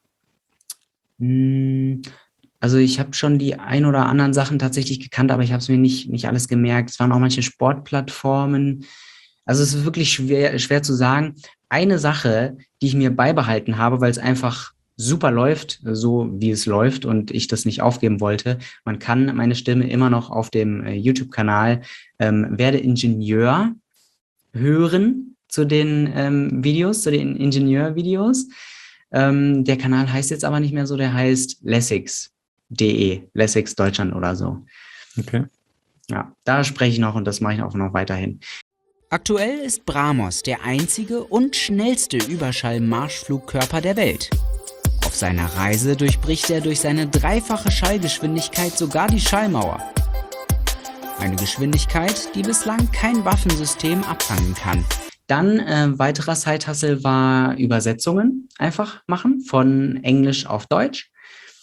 mh, also ich habe schon die ein oder anderen Sachen tatsächlich gekannt, aber ich habe es mir nicht, nicht alles gemerkt. Es waren auch manche Sportplattformen. Also es ist wirklich schwer, schwer zu sagen. Eine Sache, die ich mir beibehalten habe, weil es einfach super läuft, so wie es läuft und ich das nicht aufgeben wollte. Man kann meine Stimme immer noch auf dem äh, YouTube-Kanal ähm, Werde Ingenieur hören zu den ähm, Videos, zu den Ingenieurvideos. Ähm, der Kanal heißt jetzt aber nicht mehr so, der heißt Lessix punkt de, Lessix Deutschland oder so. Okay. Ja, da spreche ich noch und das mache ich auch noch weiterhin. Aktuell ist Bramos der einzige und schnellste Überschall-Marschflugkörper der Welt. Auf seiner Reise durchbricht er durch seine dreifache Schallgeschwindigkeit sogar die Schallmauer. Eine Geschwindigkeit, die bislang kein Waffensystem abfangen kann. Dann äh, weiterer Side-Hustle war Übersetzungen einfach machen von Englisch auf Deutsch.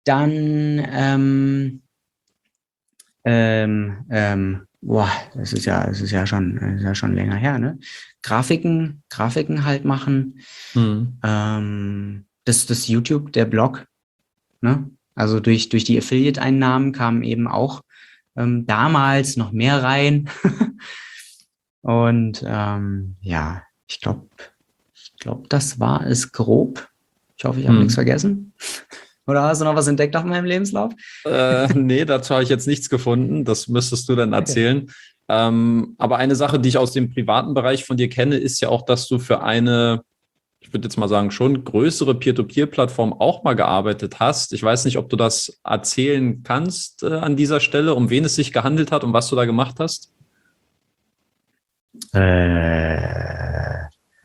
dann, ähm, ähm, ähm, boah, das ist ja, das ist ja schon, das ist ja schon länger her, ne? Grafiken, Grafiken halt machen. Hm. Ähm, das, das YouTube, der Blog, ne? Also durch, durch die Affiliate-Einnahmen kamen eben auch ähm, damals noch mehr rein. Und ähm, ja, ich glaube, ich glaube, das war es grob. Ich hoffe, ich habe nichts Hm. vergessen. Oder hast du noch was entdeckt auf meinem Lebenslauf? Äh, nee, dazu habe ich jetzt nichts gefunden. Das müsstest du dann erzählen. Okay. Ähm, aber eine Sache, die ich aus dem privaten Bereich von dir kenne, ist ja auch, dass du für eine, ich würde jetzt mal sagen, schon größere Peer-to-Peer-Plattform auch mal gearbeitet hast. Ich weiß nicht, ob du das erzählen kannst äh, an dieser Stelle, um wen es sich gehandelt hat und was du da gemacht hast. Äh,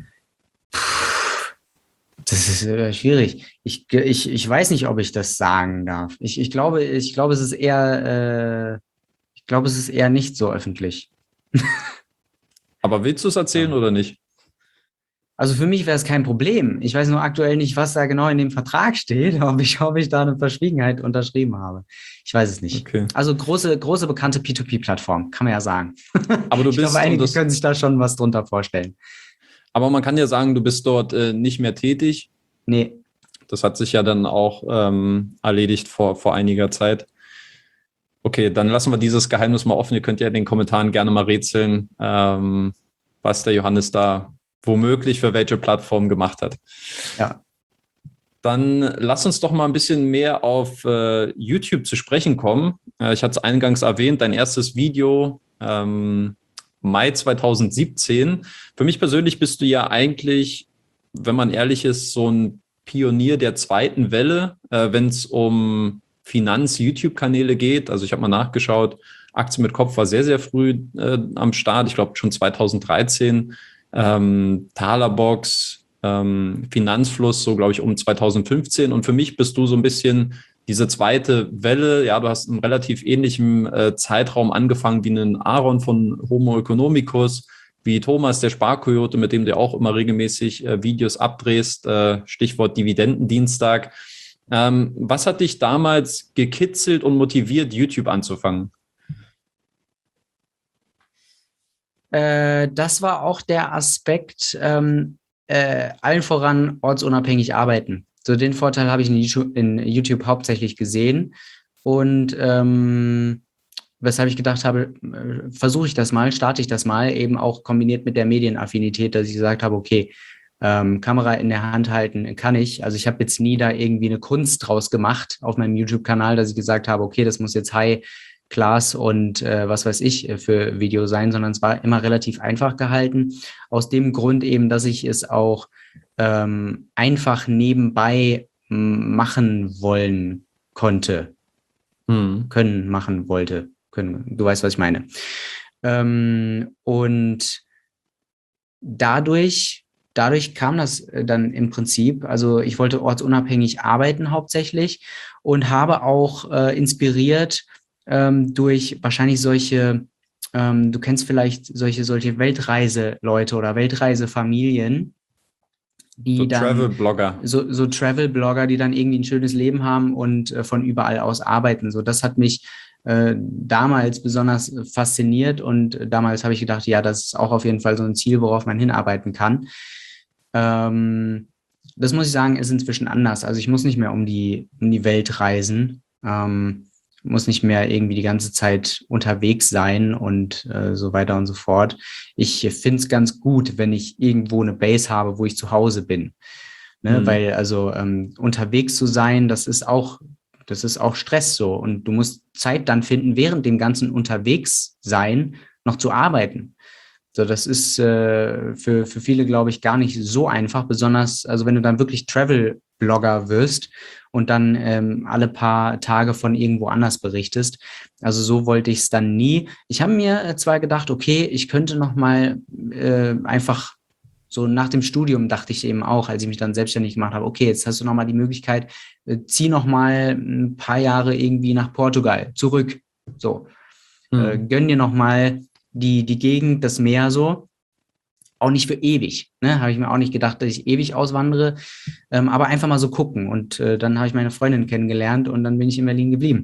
das ist äh, schwierig. Ich, ich, ich weiß nicht, ob ich das sagen darf. Ich, ich glaube, ich glaube, es ist eher, äh, ich glaube, es ist eher nicht so öffentlich. Aber willst du es erzählen ja. oder nicht? Also für mich wäre es kein Problem. Ich weiß nur aktuell nicht, was da genau in dem Vertrag steht, ob ich, ob ich da eine Verschwiegenheit unterschrieben habe. Ich weiß es nicht. Okay. Also große, große bekannte P zwei P-Plattform, kann man ja sagen. Aber du ich bist, glaube, einige das, können sich da schon was drunter vorstellen. Aber man kann ja sagen, du bist dort äh, nicht mehr tätig. Nee. Das hat sich ja dann auch ähm, erledigt vor, vor einiger Zeit. Okay, dann lassen wir dieses Geheimnis mal offen. Ihr könnt ja in den Kommentaren gerne mal rätseln, ähm, was der Johannes da womöglich für welche Plattform gemacht hat. Ja. Dann lass uns doch mal ein bisschen mehr auf äh, YouTube zu sprechen kommen. Äh, ich hatte es eingangs erwähnt, dein erstes Video ähm, Mai zweitausendsiebzehn. Für mich persönlich bist du ja eigentlich, wenn man ehrlich ist, so ein Pionier der zweiten Welle, äh, wenn es um Finanz-YouTube-Kanäle geht. Also ich habe mal nachgeschaut, Aktien mit Kopf war sehr, sehr früh äh, am Start. Ich glaube schon zweitausenddreizehn. Ähm, Talerbox, ähm, Finanzfluss, so glaube ich um zweitausendfünfzehn. Und für mich bist du so ein bisschen diese zweite Welle. Ja, du hast einen relativ ähnlichen äh, Zeitraum angefangen wie einen Aaron von Homo economicus, wie Thomas, der Sparkoyote, mit dem du auch immer regelmäßig äh, Videos abdrehst, äh, Stichwort Dividendendienstag. Ähm, was hat dich damals gekitzelt und motiviert, YouTube anzufangen? Äh, das war auch der Aspekt, ähm, äh, allen voran ortsunabhängig arbeiten. So den Vorteil habe ich in YouTube, in YouTube hauptsächlich gesehen. Und ähm, weshalb ich gedacht habe, äh, versuche ich das mal, starte ich das mal, eben auch kombiniert mit der Medienaffinität, dass ich gesagt habe, okay, ähm, Kamera in der Hand halten kann ich. Also ich habe jetzt nie da irgendwie eine Kunst draus gemacht auf meinem YouTube-Kanal, dass ich gesagt habe, okay, das muss jetzt High Class und äh, was weiß ich für Video sein, sondern es war immer relativ einfach gehalten. Aus dem Grund eben, dass ich es auch ähm, einfach nebenbei m- machen wollen konnte. Hm. Können, machen wollte. Können. Du weißt, was ich meine. Ähm, und dadurch Dadurch kam das dann im Prinzip, also ich wollte ortsunabhängig arbeiten hauptsächlich und habe auch äh, inspiriert ähm, durch wahrscheinlich solche, ähm, du kennst vielleicht solche, solche Weltreise-Leute oder Weltreisefamilien, die so dann Travel-Blogger. So, so Travel-Blogger, die dann irgendwie ein schönes Leben haben und äh, von überall aus arbeiten. So, das hat mich äh, damals besonders fasziniert und damals habe ich gedacht, ja, das ist auch auf jeden Fall so ein Ziel, worauf man hinarbeiten kann. Ähm, das muss ich sagen, ist inzwischen anders. Also ich muss nicht mehr um die, um die Welt reisen, ähm, muss nicht mehr irgendwie die ganze Zeit unterwegs sein und äh, so weiter und so fort. Ich finde es ganz gut, wenn ich irgendwo eine Base habe, wo ich zu Hause bin. Ne? Mhm. Weil also ähm, unterwegs zu sein, das ist auch, das ist auch Stress so. Und du musst Zeit dann finden, während dem ganzen Unterwegssein noch zu arbeiten. So, das ist äh, für, für viele, glaube ich, gar nicht so einfach, besonders, also wenn du dann wirklich Travel-Blogger wirst und dann ähm, alle paar Tage von irgendwo anders berichtest. Also so wollte ich es dann nie. Ich habe mir zwar gedacht, okay, ich könnte noch mal äh, einfach so nach dem Studium, dachte ich eben auch, als ich mich dann selbstständig gemacht habe, okay, jetzt hast du noch mal die Möglichkeit, äh, zieh noch mal ein paar Jahre irgendwie nach Portugal zurück. So, hm. äh, gönn dir noch mal die, die Gegend, das Meer so. auch nicht für ewig. Ne? Habe ich mir auch nicht gedacht, dass ich ewig auswandere, ähm, aber einfach mal so gucken. Und äh, dann habe ich meine Freundin kennengelernt und dann bin ich in Berlin geblieben.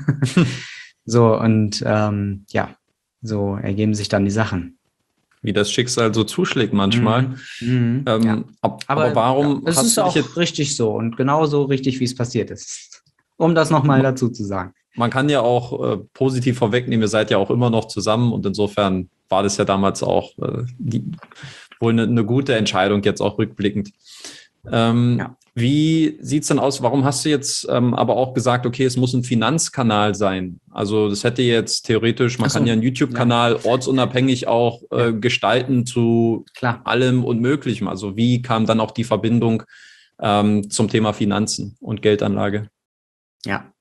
So, und ähm, ja, so ergeben sich dann die Sachen. Wie das Schicksal so zuschlägt manchmal. Mhm, ähm, ja. ab, aber, aber warum ja, es hast ist du dich auch jetzt... richtig so und genauso richtig, wie es passiert ist. Um das nochmal dazu zu sagen. Man kann ja auch äh, positiv vorwegnehmen, ihr seid ja auch immer noch zusammen und insofern war das ja damals auch äh, die, wohl eine, eine gute Entscheidung, jetzt auch rückblickend. Ähm, Ja. Wie sieht's denn aus? Warum hast du jetzt ähm, aber auch gesagt, okay, es muss ein Finanzkanal sein? Also das hätte jetzt theoretisch, man Ach so, kann ja einen YouTube-Kanal ja. ortsunabhängig auch äh, ja. gestalten zu Klar. allem und Möglichem. Also wie kam dann auch die Verbindung ähm, zum Thema Finanzen und Geldanlage? Ja.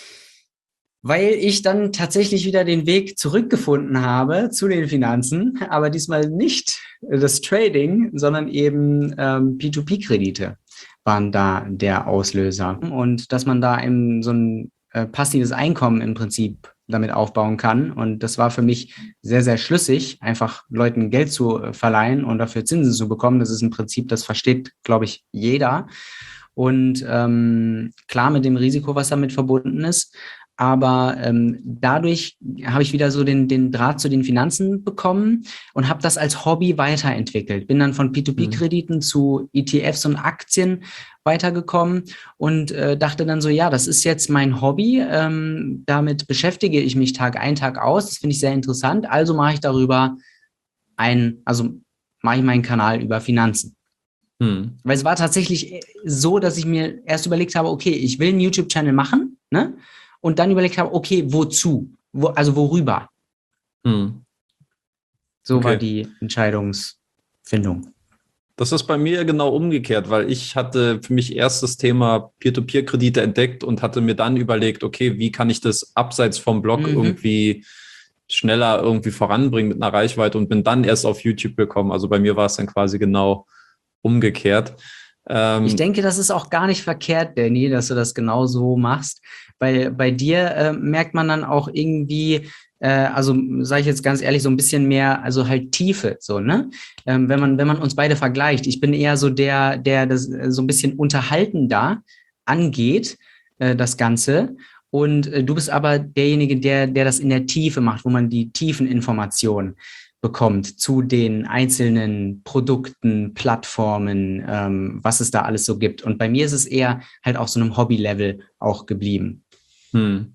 Weil ich dann tatsächlich wieder den Weg zurückgefunden habe zu den Finanzen, aber diesmal nicht das Trading, sondern eben ähm, P zwei P-Kredite waren da der Auslöser. Und dass man da eben so ein äh, passives Einkommen im Prinzip damit aufbauen kann. Und das war für mich sehr, sehr schlüssig, einfach Leuten Geld zu äh, verleihen und dafür Zinsen zu bekommen. Das ist im Prinzip, das versteht, glaube ich, jeder. Und ähm, klar mit dem Risiko, was damit verbunden ist. Aber ähm, dadurch habe ich wieder so den, den Draht zu den Finanzen bekommen und habe das als Hobby weiterentwickelt. Bin dann von P zwei P-Krediten mhm. zu E T Fs und Aktien weitergekommen und äh, dachte dann so, ja, das ist jetzt mein Hobby. Ähm, damit beschäftige ich mich Tag ein, Tag aus. Das finde ich sehr interessant. Also mache ich darüber ein, also mache ich meinen Kanal über Finanzen. Mhm. Weil es war tatsächlich so, dass ich mir erst überlegt habe, okay, ich will einen YouTube-Channel machen, ne? Und dann überlegt habe, okay, wozu? Wo, also worüber? Hm. So okay. War die Entscheidungsfindung. Das ist bei mir genau umgekehrt, weil ich hatte für mich erst das Thema Peer-to-Peer-Kredite entdeckt und hatte mir dann überlegt, okay, wie kann ich das abseits vom Blog mhm. irgendwie schneller irgendwie voranbringen mit einer Reichweite und bin dann erst auf YouTube gekommen. Also bei mir war es dann quasi genau umgekehrt. Ähm, ich denke, das ist auch gar nicht verkehrt, Danny, dass du das genau so machst. Weil bei dir äh, merkt man dann auch irgendwie, äh, also sage ich jetzt ganz ehrlich, so ein bisschen mehr, also halt Tiefe, so, ne? Ähm, wenn man, wenn man uns beide vergleicht. Ich bin eher so der, der das äh, so ein bisschen unterhaltender angeht, äh, das Ganze. Und äh, du bist aber derjenige, der, der das in der Tiefe macht, wo man die tiefen Informationen bekommt zu den einzelnen Produkten, Plattformen, ähm, was es da alles so gibt. Und bei mir ist es eher halt auf so einem Hobby-Level auch geblieben. Hm.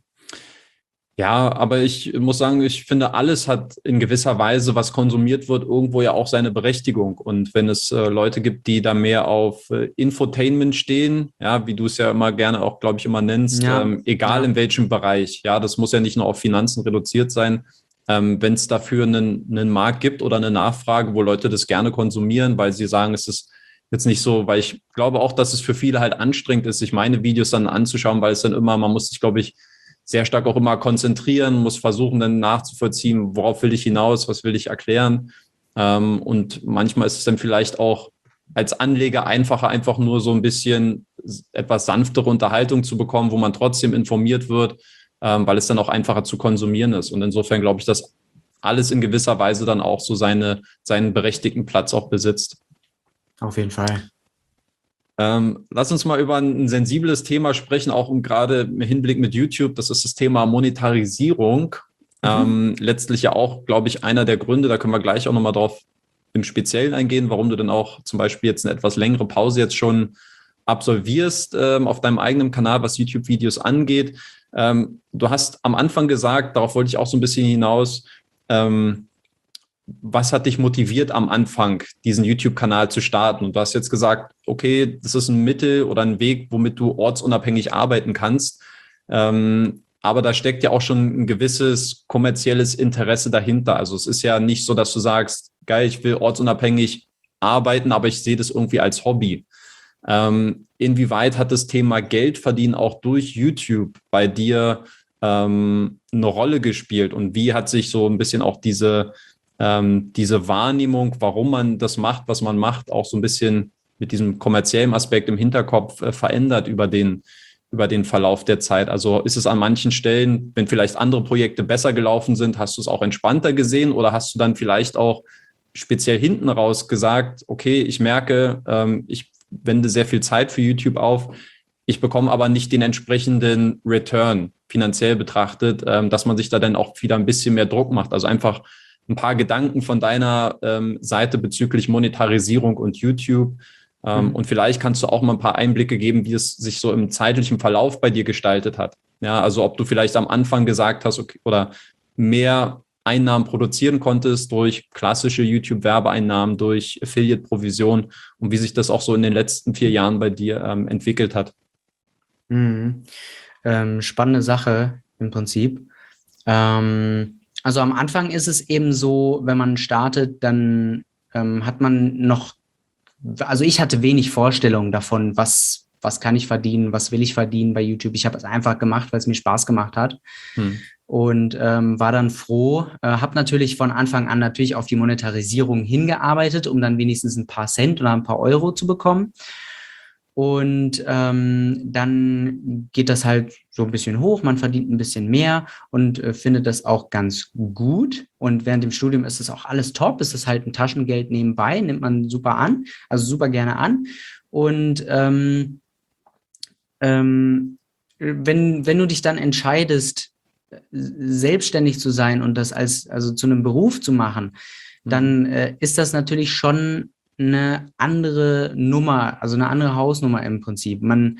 Ja, aber ich muss sagen, ich finde, alles hat in gewisser Weise, was konsumiert wird, irgendwo ja auch seine Berechtigung. Und wenn es äh, Leute gibt, die da mehr auf äh, Infotainment stehen, ja, wie du es ja immer gerne auch, glaube ich, immer nennst, ja, ähm, egal ja. in welchem Bereich, ja, das muss ja nicht nur auf Finanzen reduziert sein. Ähm, wenn es dafür einen, einen Markt gibt oder eine Nachfrage, wo Leute das gerne konsumieren, weil sie sagen, es ist jetzt nicht so, weil ich glaube auch, dass es für viele halt anstrengend ist, sich meine Videos dann anzuschauen, weil es dann immer, man muss sich, glaube ich, sehr stark auch immer konzentrieren, muss versuchen dann nachzuvollziehen, worauf will ich hinaus, was will ich erklären. Ähm, und manchmal ist es dann vielleicht auch als Anleger einfacher, einfach nur so ein bisschen etwas sanftere Unterhaltung zu bekommen, wo man trotzdem informiert wird, ähm, weil es dann auch einfacher zu konsumieren ist. Und insofern glaube ich, dass alles in gewisser Weise dann auch so seine, seinen berechtigten Platz auch besitzt. Auf jeden Fall. Ähm, lass uns mal über ein sensibles Thema sprechen, auch um gerade im Hinblick mit YouTube. Das ist das Thema Monetarisierung. Mhm. Ähm, letztlich ja auch, glaube ich, einer der Gründe, da können wir gleich auch nochmal drauf im Speziellen eingehen, warum du dann auch zum Beispiel jetzt eine etwas längere Pause jetzt schon absolvierst ähm, auf deinem eigenen Kanal, was YouTube-Videos angeht. Ähm, du hast am Anfang gesagt, darauf wollte ich auch so ein bisschen hinaus, ähm, was hat dich motiviert am Anfang, diesen YouTube-Kanal zu starten? Und du hast jetzt gesagt, okay, das ist ein Mittel oder ein Weg, womit du ortsunabhängig arbeiten kannst. Ähm, aber da steckt ja auch schon ein gewisses kommerzielles Interesse dahinter. Also es ist ja nicht so, dass du sagst, geil, ich will ortsunabhängig arbeiten, aber ich sehe das irgendwie als Hobby. Ähm, inwieweit hat das Thema Geldverdienen auch durch YouTube bei dir ähm, eine Rolle gespielt? Und wie hat sich so ein bisschen auch diese Ähm, diese Wahrnehmung, warum man das macht, was man macht, auch so ein bisschen mit diesem kommerziellen Aspekt im Hinterkopf äh, verändert über den, über den Verlauf der Zeit? Also ist es an manchen Stellen, wenn vielleicht andere Projekte besser gelaufen sind, hast du es auch entspannter gesehen oder hast du dann vielleicht auch speziell hinten raus gesagt, okay, ich merke, ähm, ich wende sehr viel Zeit für YouTube auf, ich bekomme aber nicht den entsprechenden Return finanziell betrachtet, ähm, dass man sich da dann auch wieder ein bisschen mehr Druck macht. Also einfach ein paar Gedanken von deiner ähm, Seite bezüglich Monetarisierung und YouTube. Ähm, mhm. Und vielleicht kannst du auch mal ein paar Einblicke geben, wie es sich so im zeitlichen Verlauf bei dir gestaltet hat. Ja, also ob du vielleicht am Anfang gesagt hast, okay, oder mehr Einnahmen produzieren konntest durch klassische YouTube-Werbeeinnahmen, durch Affiliate-Provision und wie sich das auch so in den letzten vier Jahren bei dir ähm, entwickelt hat. Mhm. Ähm, spannende Sache im Prinzip. Ähm, also am Anfang ist es eben so, wenn man startet, dann ähm, hat man noch, also ich hatte wenig Vorstellung davon, was, was kann ich verdienen, was will ich verdienen bei YouTube. Ich habe es einfach gemacht, weil es mir Spaß gemacht hat. Hm. Und ähm, war dann froh, äh, habe natürlich von Anfang an natürlich auf die Monetarisierung hingearbeitet, um dann wenigstens ein paar Cent oder ein paar Euro zu bekommen. Und ähm, dann geht das halt so ein bisschen hoch, man verdient ein bisschen mehr und äh, findet das auch ganz gut. Und während dem Studium ist es auch alles top, ist es halt ein Taschengeld nebenbei, nimmt man super an, also super gerne an. Und ähm, ähm, wenn, wenn du dich dann entscheidest, selbstständig zu sein und das als also zu einem Beruf zu machen, dann äh, ist das natürlich schon eine andere Nummer, also eine andere Hausnummer im Prinzip. Man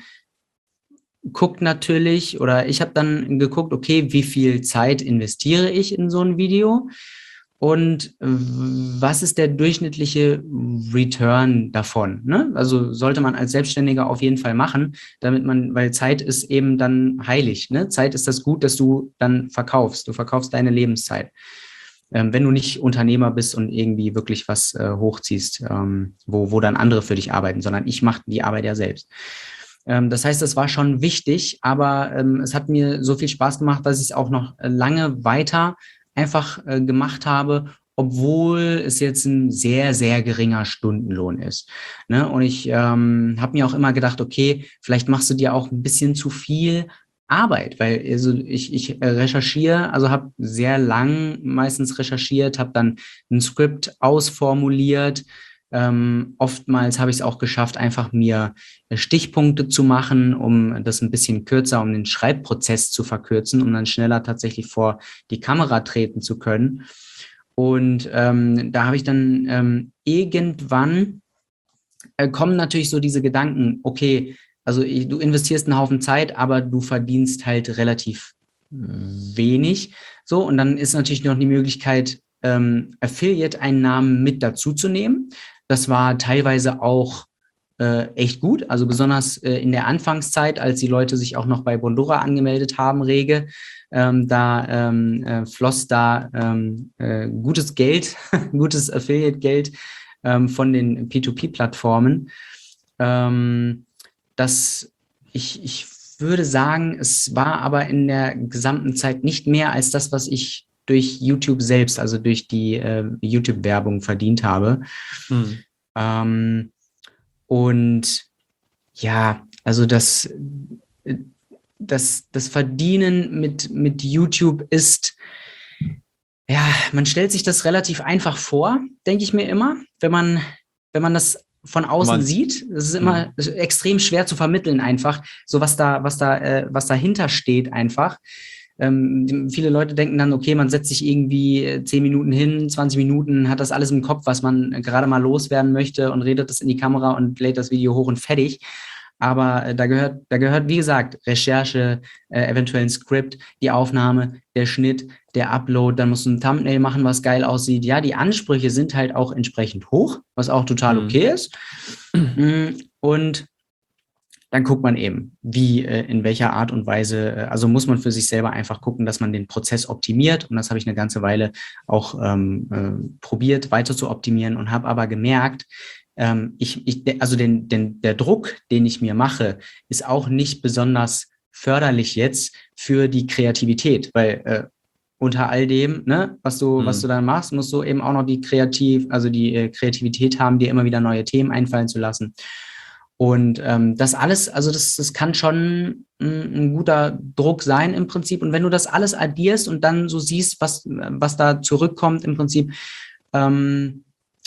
guckt natürlich, oder ich habe dann geguckt, okay, wie viel Zeit investiere ich in so ein Video und was ist der durchschnittliche Return davon, ne? Also sollte man als Selbstständiger auf jeden Fall machen, damit man, weil Zeit ist eben dann heilig, ne? Zeit ist das Gut, das du dann verkaufst. Du verkaufst deine Lebenszeit. Ähm, wenn du nicht Unternehmer bist und irgendwie wirklich was äh, hochziehst, ähm, wo, wo dann andere für dich arbeiten, sondern ich mache die Arbeit ja selbst. Ähm, das heißt, das war schon wichtig, aber ähm, es hat mir so viel Spaß gemacht, dass ich es auch noch lange weiter einfach äh, gemacht habe, obwohl es jetzt ein sehr, sehr geringer Stundenlohn ist. Ne? Und ich ähm, habe mir auch immer gedacht, okay, vielleicht machst du dir auch ein bisschen zu viel Arbeit, weil also ich, ich recherchiere, also habe sehr lang meistens recherchiert, habe dann ein Skript ausformuliert. Ähm, oftmals habe ich es auch geschafft, einfach mir Stichpunkte zu machen, um das ein bisschen kürzer, um den Schreibprozess zu verkürzen, um dann schneller tatsächlich vor die Kamera treten zu können. Und ähm, da habe ich dann ähm, irgendwann äh, kommen natürlich so diese Gedanken, okay, also ich, du investierst einen Haufen Zeit, aber du verdienst halt relativ wenig. So, und dann ist natürlich noch die Möglichkeit, ähm, Affiliate-Einnahmen mit dazu zu nehmen. Das war teilweise auch äh, echt gut. Also besonders äh, in der Anfangszeit, als die Leute sich auch noch bei Bondora angemeldet haben, rege, ähm, da ähm, äh, floss da ähm, äh, gutes Geld, gutes Affiliate-Geld ähm, von den P zwei P-Plattformen. Ähm, Das, ich, ich würde sagen, es war aber in der gesamten Zeit nicht mehr als das, was ich durch YouTube selbst, also durch die äh, YouTube-Werbung verdient habe. Hm. Ähm, und ja, also das, das, das Verdienen mit, mit YouTube ist, ja, man stellt sich das relativ einfach vor, denke ich mir immer, wenn man, wenn man das von außen man, sieht. Das ist immer mh. extrem schwer zu vermitteln einfach, so was da, was da, äh, was dahinter steht einfach. Ähm, viele Leute denken dann, okay, man setzt sich irgendwie zehn Minuten hin, zwanzig Minuten, hat das alles im Kopf, was man gerade mal loswerden möchte und redet das in die Kamera und lädt das Video hoch und fertig. Aber äh, da gehört, da gehört, wie gesagt, Recherche, äh, eventuell ein Skript, die Aufnahme, der Schnitt, der Upload, dann musst du ein Thumbnail machen, was geil aussieht. Ja, die Ansprüche sind halt auch entsprechend hoch, was auch total okay mhm. ist. Und dann guckt man eben, wie, äh, in welcher Art und Weise, äh, also muss man für sich selber einfach gucken, dass man den Prozess optimiert. Und das habe ich eine ganze Weile auch ähm, äh, probiert, weiter zu optimieren und habe aber gemerkt, ähm, ich, ich, also den, den, der Druck, den ich mir mache, ist auch nicht besonders förderlich jetzt für die Kreativität, weil äh, unter all dem, ne, was du, mhm. was du dann machst, musst du eben auch noch die Kreativ, also die äh, Kreativität haben, dir immer wieder neue Themen einfallen zu lassen. Und ähm, das alles, also das, das kann schon ein, ein guter Druck sein im Prinzip. Und wenn du das alles addierst und dann so siehst, was, was da zurückkommt im Prinzip, ähm,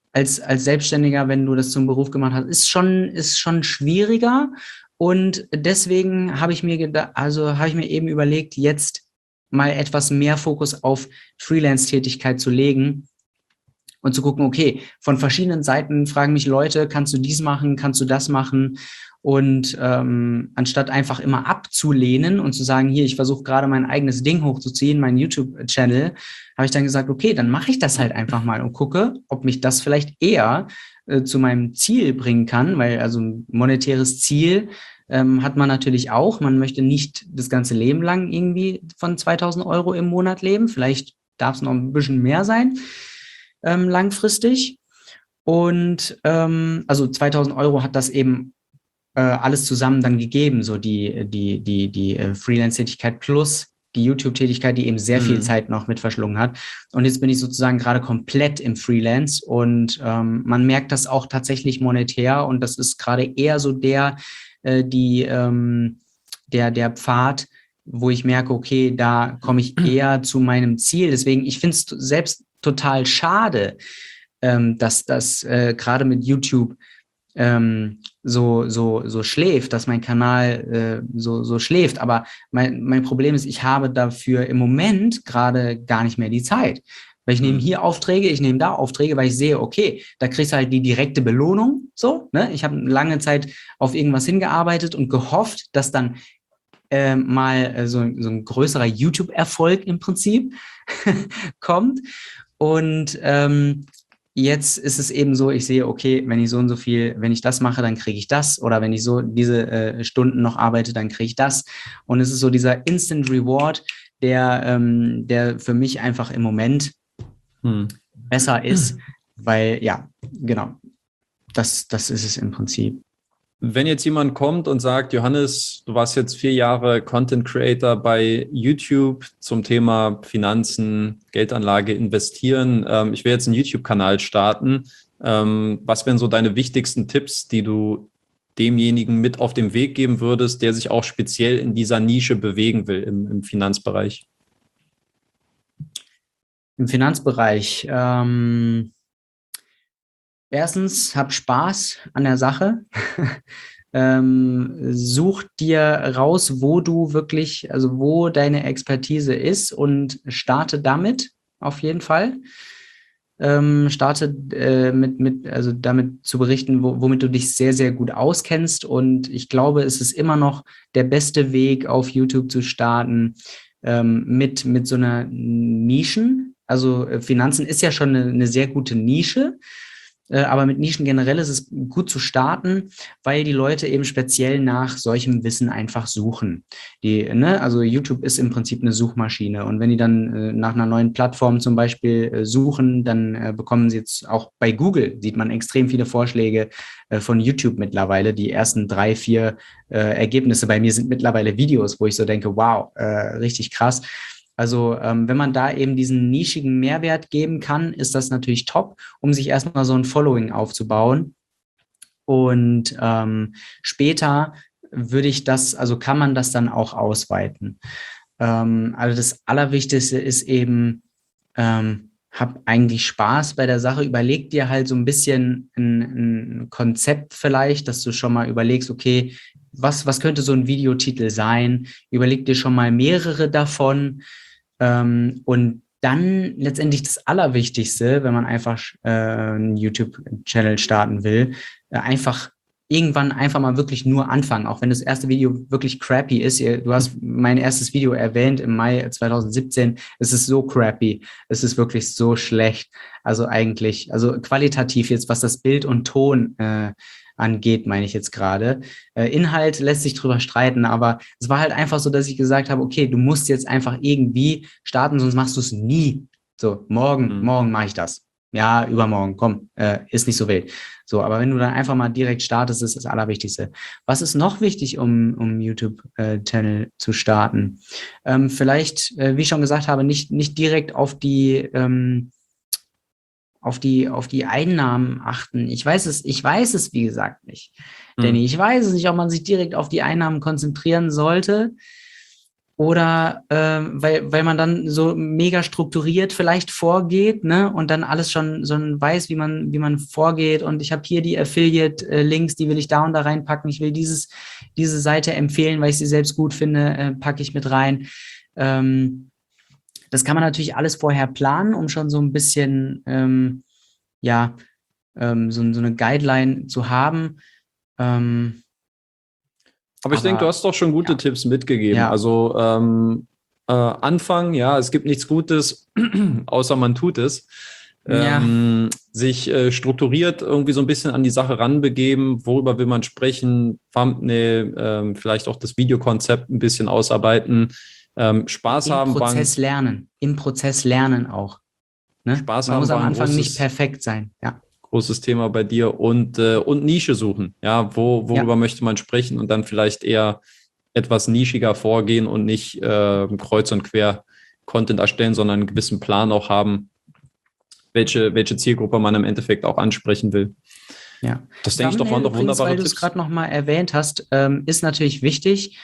als, als Selbstständiger, wenn du das zum Beruf gemacht hast, ist schon, ist schon schwieriger. Und deswegen habe ich mir gedacht, also habe ich mir eben überlegt, jetzt mal etwas mehr Fokus auf Freelance-Tätigkeit zu legen und zu gucken, okay, von verschiedenen Seiten fragen mich Leute, kannst du dies machen, kannst du das machen? Und ähm, anstatt einfach immer abzulehnen und zu sagen, hier, ich versuche gerade mein eigenes Ding hochzuziehen, meinen YouTube-Channel, habe ich dann gesagt, okay, dann mache ich das halt einfach mal und gucke, ob mich das vielleicht eher äh, zu meinem Ziel bringen kann, weil also ein monetäres Ziel ähm, hat man natürlich auch. Man möchte nicht das ganze Leben lang irgendwie von zweitausend Euro im Monat leben. Vielleicht darf es noch ein bisschen mehr sein, ähm, langfristig. Und ähm, also zweitausend Euro hat das eben alles zusammen dann gegeben, so die, die, die, die Freelance-Tätigkeit plus die YouTube-Tätigkeit, die eben sehr viel Zeit noch mit verschlungen hat. Und jetzt bin ich sozusagen gerade komplett im Freelance und ähm, man merkt das auch tatsächlich monetär und das ist gerade eher so der, äh, die, ähm, der, der Pfad, wo ich merke, okay, da komme ich eher zu meinem Ziel. Deswegen, ich finde es selbst total schade, ähm, dass das äh, gerade mit YouTube ähm, so, so, so schläft, dass mein Kanal äh, so, so schläft. Aber mein, mein Problem ist, ich habe dafür im Moment gerade gar nicht mehr die Zeit. Weil ich nehme hier Aufträge, ich nehme da Aufträge, weil ich sehe, okay, da kriegst du halt die direkte Belohnung. So, ne? Ich habe lange Zeit auf irgendwas hingearbeitet und gehofft, dass dann äh, mal äh, so, so ein größerer YouTube-Erfolg im Prinzip kommt. Und ähm, jetzt ist es eben so, ich sehe, okay, wenn ich so und so viel, wenn ich das mache, dann kriege ich das. Oder wenn ich so diese äh, Stunden noch arbeite, dann kriege ich das. Und es ist so dieser Instant Reward, der, ähm, der für mich einfach im Moment hm. besser ist. Weil, ja, genau, das, das ist es im Prinzip. Wenn jetzt jemand kommt und sagt, Johannes, du warst jetzt vier Jahre Content Creator bei YouTube zum Thema Finanzen, Geldanlage, Investieren. Ähm, ich will jetzt einen YouTube-Kanal starten. Ähm, was wären so deine wichtigsten Tipps, die du demjenigen mit auf den Weg geben würdest, der sich auch speziell in dieser Nische bewegen will im, im Finanzbereich? Im Finanzbereich, ähm erstens, hab Spaß an der Sache. ähm, such dir raus, wo du wirklich, also wo deine Expertise ist und starte damit auf jeden Fall. Ähm, starte äh, mit, mit, also damit zu berichten, wo, womit du dich sehr, sehr gut auskennst. Und ich glaube, es ist immer noch der beste Weg, auf YouTube zu starten, ähm, mit, mit so einer Nischen. Also äh, Finanzen ist ja schon eine, eine sehr gute Nische. Aber mit Nischen generell ist es gut zu starten, weil die Leute eben speziell nach solchem Wissen einfach suchen. Die, ne, also YouTube ist im Prinzip eine Suchmaschine und wenn die dann äh, nach einer neuen Plattform zum Beispiel äh, suchen, dann äh, bekommen sie jetzt auch bei Google, sieht man extrem viele Vorschläge äh, von YouTube mittlerweile. Die ersten drei, vier äh, Ergebnisse bei mir sind mittlerweile Videos, wo ich so denke, wow, äh, richtig krass. Also ähm, wenn man da eben diesen nischigen Mehrwert geben kann, ist das natürlich top, um sich erstmal so ein Following aufzubauen. Und ähm, später würde ich das, also kann man das dann auch ausweiten. Ähm, also das Allerwichtigste ist eben, ähm, hab eigentlich Spaß bei der Sache. Überleg dir halt so ein bisschen ein, ein Konzept vielleicht, dass du schon mal überlegst, okay, was, was könnte so ein Videotitel sein? Überleg dir schon mal mehrere davon. Ähm, und dann letztendlich das Allerwichtigste, wenn man einfach äh, einen YouTube-Channel starten will, äh, einfach irgendwann einfach mal wirklich nur anfangen, auch wenn das erste Video wirklich crappy ist. Du hast mein erstes Video erwähnt im Mai zwanzig siebzehn. Es ist so crappy. Es ist wirklich so schlecht. Also eigentlich, also qualitativ jetzt, was das Bild und Ton äh, angeht, meine ich jetzt gerade. Äh, Inhalt lässt sich drüber streiten, aber es war halt einfach so, dass ich gesagt habe, okay, du musst jetzt einfach irgendwie starten, sonst machst du es nie. So, morgen, mhm. morgen mache ich das. Ja, übermorgen, komm, äh, ist nicht so wild. So, aber wenn du dann einfach mal direkt startest, ist das Allerwichtigste. Was ist noch wichtig, um um YouTube-Channel äh, zu starten? Ähm, vielleicht, äh, wie ich schon gesagt habe, nicht nicht direkt auf die ähm, auf die, auf die Einnahmen achten. Ich weiß es, ich weiß es, wie gesagt, nicht. Mhm. Danny, ich weiß es nicht, ob man sich direkt auf die Einnahmen konzentrieren sollte. oder äh, weil, weil man dann so mega strukturiert vielleicht vorgeht, ne, und dann alles schon so weiß, wie man, wie man vorgeht. Und ich habe hier die Affiliate-Links, die will ich da und da reinpacken. Ich will dieses, diese Seite empfehlen, weil ich sie selbst gut finde, äh, packe ich mit rein. Ähm, das kann man natürlich alles vorher planen, um schon so ein bisschen, ähm, ja, ähm, so, so eine Guideline zu haben. Ähm, Aber ich denke, du hast doch schon gute ja. Tipps mitgegeben. Ja. Also ähm, äh, Anfang, ja, es gibt nichts Gutes, außer man tut es. Ähm, ja. Sich äh, strukturiert irgendwie so ein bisschen an die Sache ranbegeben, worüber will man sprechen, Thumbnail, ähm, vielleicht auch das Videokonzept ein bisschen ausarbeiten, ähm, Spaß Im haben. Im Prozess Bank, lernen, im Prozess lernen auch. Ne? Spaß man haben muss am Anfang großes, nicht perfekt sein, ja. Großes Thema bei dir und, äh, und Nische suchen. Ja, wo, worüber ja. möchte man sprechen und dann vielleicht eher etwas nischiger vorgehen und nicht äh, kreuz und quer Content erstellen, sondern einen gewissen Plan auch haben, welche, welche Zielgruppe man im Endeffekt auch ansprechen will. Ja, das denke ich doch waren doch wunderbare Tipps. Weil du es gerade nochmal erwähnt hast, ähm, ist natürlich wichtig,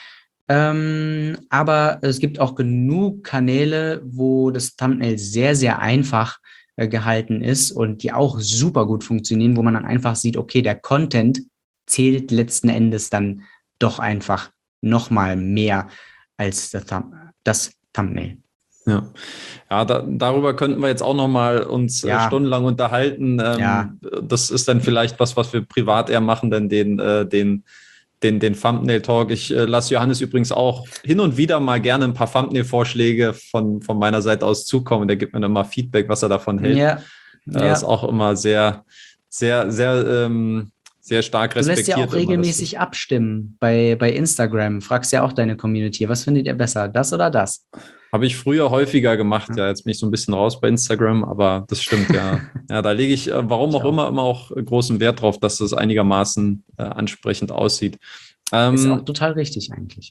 ähm, aber es gibt auch genug Kanäle, wo das Thumbnail sehr, sehr einfach gehalten ist und die auch super gut funktionieren, wo man dann einfach sieht, okay, der Content zählt letzten Endes dann doch einfach nochmal mehr als das, Thumb- das Thumbnail. Ja, ja da, darüber könnten wir jetzt auch nochmal uns ja. äh, stundenlang unterhalten. Ähm, ja. Das ist dann vielleicht was, was wir privat eher machen, denn den, äh, den Den, den Thumbnail-Talk. Ich äh, lasse Johannes übrigens auch hin und wieder mal gerne ein paar Thumbnail-Vorschläge von, von meiner Seite aus zukommen. Der gibt mir dann mal Feedback, was er davon hält. Ja, äh, ja. Ist auch immer sehr, sehr, sehr, ähm, sehr stark respektiert. Du lässt ja auch regelmäßig abstimmen bei, bei Instagram. Fragst ja auch deine Community, was findet ihr besser, das oder das? Habe ich früher häufiger gemacht. Ja, jetzt bin ich so ein bisschen raus bei Instagram, aber das stimmt, ja. Ja, da lege ich, warum ich auch, auch immer, immer auch großen Wert drauf, dass das einigermaßen äh, ansprechend aussieht. Ähm, ist auch total richtig eigentlich.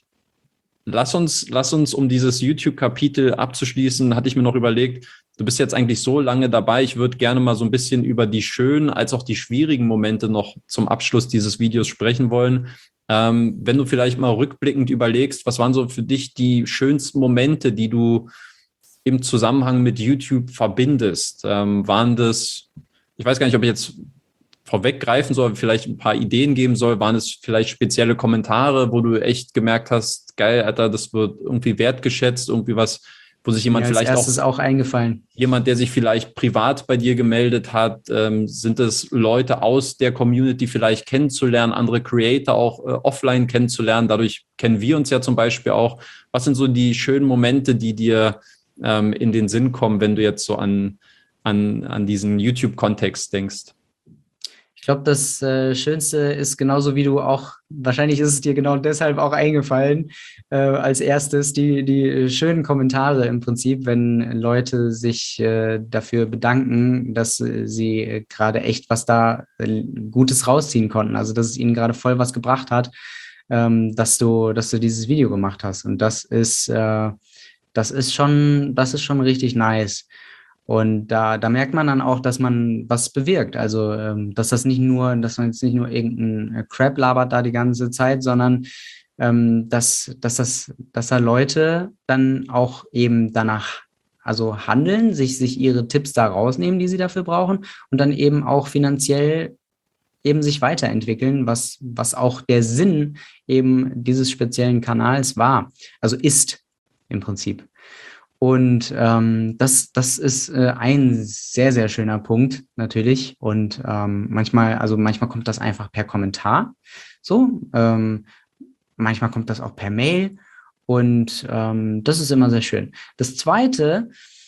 Lass uns, lass uns, um dieses YouTube-Kapitel abzuschließen, hatte ich mir noch überlegt, du bist jetzt eigentlich so lange dabei, ich würde gerne mal so ein bisschen über die schönen als auch die schwierigen Momente noch zum Abschluss dieses Videos sprechen wollen. Ähm, wenn du vielleicht mal rückblickend überlegst, was waren so für dich die schönsten Momente, die du im Zusammenhang mit YouTube verbindest? Ähm, waren das, ich weiß gar nicht, ob ich jetzt vorweggreifen soll, vielleicht ein paar Ideen geben soll, waren es vielleicht spezielle Kommentare, wo du echt gemerkt hast, geil, Alter, das wird irgendwie wertgeschätzt, irgendwie was, wo sich jemand ja, als vielleicht erstes auch, auch eingefallen. Jemand, der sich vielleicht privat bei dir gemeldet hat, ähm, sind es Leute aus der Community vielleicht kennenzulernen, andere Creator auch äh, offline kennenzulernen, dadurch kennen wir uns ja zum Beispiel auch. Was sind so die schönen Momente, die dir ähm, in den Sinn kommen, wenn du jetzt so an, an, an diesen YouTube-Kontext denkst? Ich glaube, das äh, Schönste ist genauso wie du auch, wahrscheinlich ist es dir genau deshalb auch eingefallen, äh, als erstes die, die schönen Kommentare im Prinzip, wenn Leute sich äh, dafür bedanken, dass äh, sie äh, gerade echt was da äh, Gutes rausziehen konnten, also dass es ihnen gerade voll was gebracht hat, ähm, dass du, dass du dieses Video gemacht hast. Und das ist, äh, das ist schon, das ist schon richtig nice. Und da, da merkt man dann auch, dass man was bewirkt. Also, ähm, dass das nicht nur, dass man jetzt nicht nur irgendeinen Crap labert da die ganze Zeit, sondern ähm, dass, dass das, dass da Leute dann auch eben danach, also handeln, sich, sich ihre Tipps da rausnehmen, die sie dafür brauchen und dann eben auch finanziell eben sich weiterentwickeln, was, was auch der Sinn eben dieses speziellen Kanals war. Also ist im Prinzip. Und ähm, das, das ist äh, ein sehr, sehr schöner Punkt natürlich. Und ähm, manchmal, also manchmal kommt das einfach per Kommentar. So, ähm, manchmal kommt das auch per Mail. Und ähm, das ist immer sehr schön. Das Zweite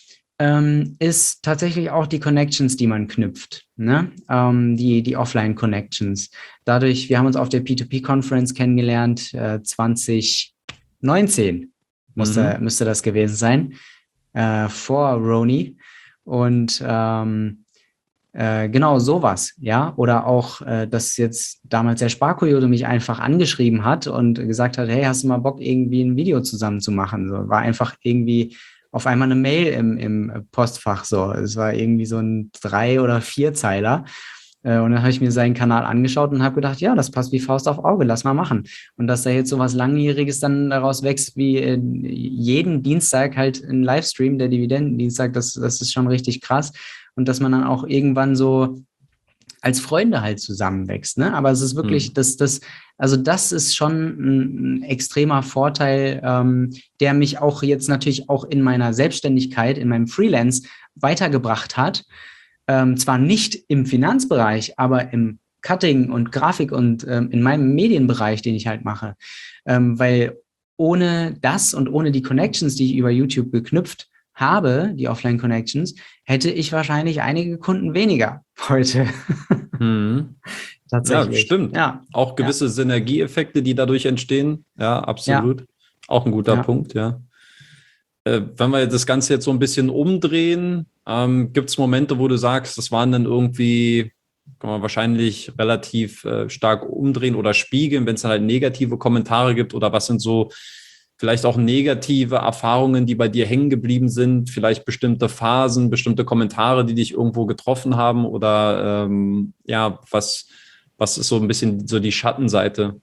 ähm, ist tatsächlich auch die Connections, die man knüpft, ne? ähm, die, die Offline-Connections. Dadurch, wir haben uns auf der P zwei P-Conference kennengelernt, äh, zwanzig neunzehn. Musste, mhm. müsste das gewesen sein, äh, vor Roni. Und ähm, äh, genau sowas, ja. Oder auch, äh, dass jetzt damals der Sparkoyote mich einfach angeschrieben hat und gesagt hat, hey, hast du mal Bock, irgendwie ein Video zusammen zu machen? So, war einfach irgendwie auf einmal eine Mail im, im Postfach. So, es war irgendwie so ein Drei- oder Vierzeiler. Äh, und dann habe ich mir seinen Kanal angeschaut und habe gedacht, ja, das passt wie Faust auf Auge, lass mal machen. Und dass da jetzt so was Langjähriges dann daraus wächst, wie äh, jeden Dienstag halt ein Livestream, der Dividendendienstag, das, das ist schon richtig krass. Und dass man dann auch irgendwann so als Freunde halt zusammenwächst, ne? Aber es ist wirklich, mhm. das, das, also das ist schon ein, ein extremer Vorteil, ähm, der mich auch jetzt natürlich auch in meiner Selbstständigkeit, in meinem Freelance weitergebracht hat. Ähm, zwar nicht im Finanzbereich, aber im Cutting und Grafik und ähm, in meinem Medienbereich, den ich halt mache. Ähm, weil ohne das und ohne die Connections, die ich über YouTube geknüpft habe, die Offline-Connections, hätte ich wahrscheinlich einige Kunden weniger heute. Mhm. Tatsächlich. Ja, stimmt. Ja. Auch gewisse ja. Synergieeffekte, die dadurch entstehen. Ja, absolut. Ja. Auch ein guter ja. Punkt, ja. Äh, wenn wir das Ganze jetzt so ein bisschen umdrehen, ähm, gibt es Momente, wo du sagst, das waren dann irgendwie, kann man wahrscheinlich relativ äh, stark umdrehen oder spiegeln, wenn es dann halt negative Kommentare gibt, oder was sind so vielleicht auch negative Erfahrungen, die bei dir hängen geblieben sind, vielleicht bestimmte Phasen, bestimmte Kommentare, die dich irgendwo getroffen haben, oder ähm, ja, was, was ist so ein bisschen so die Schattenseite?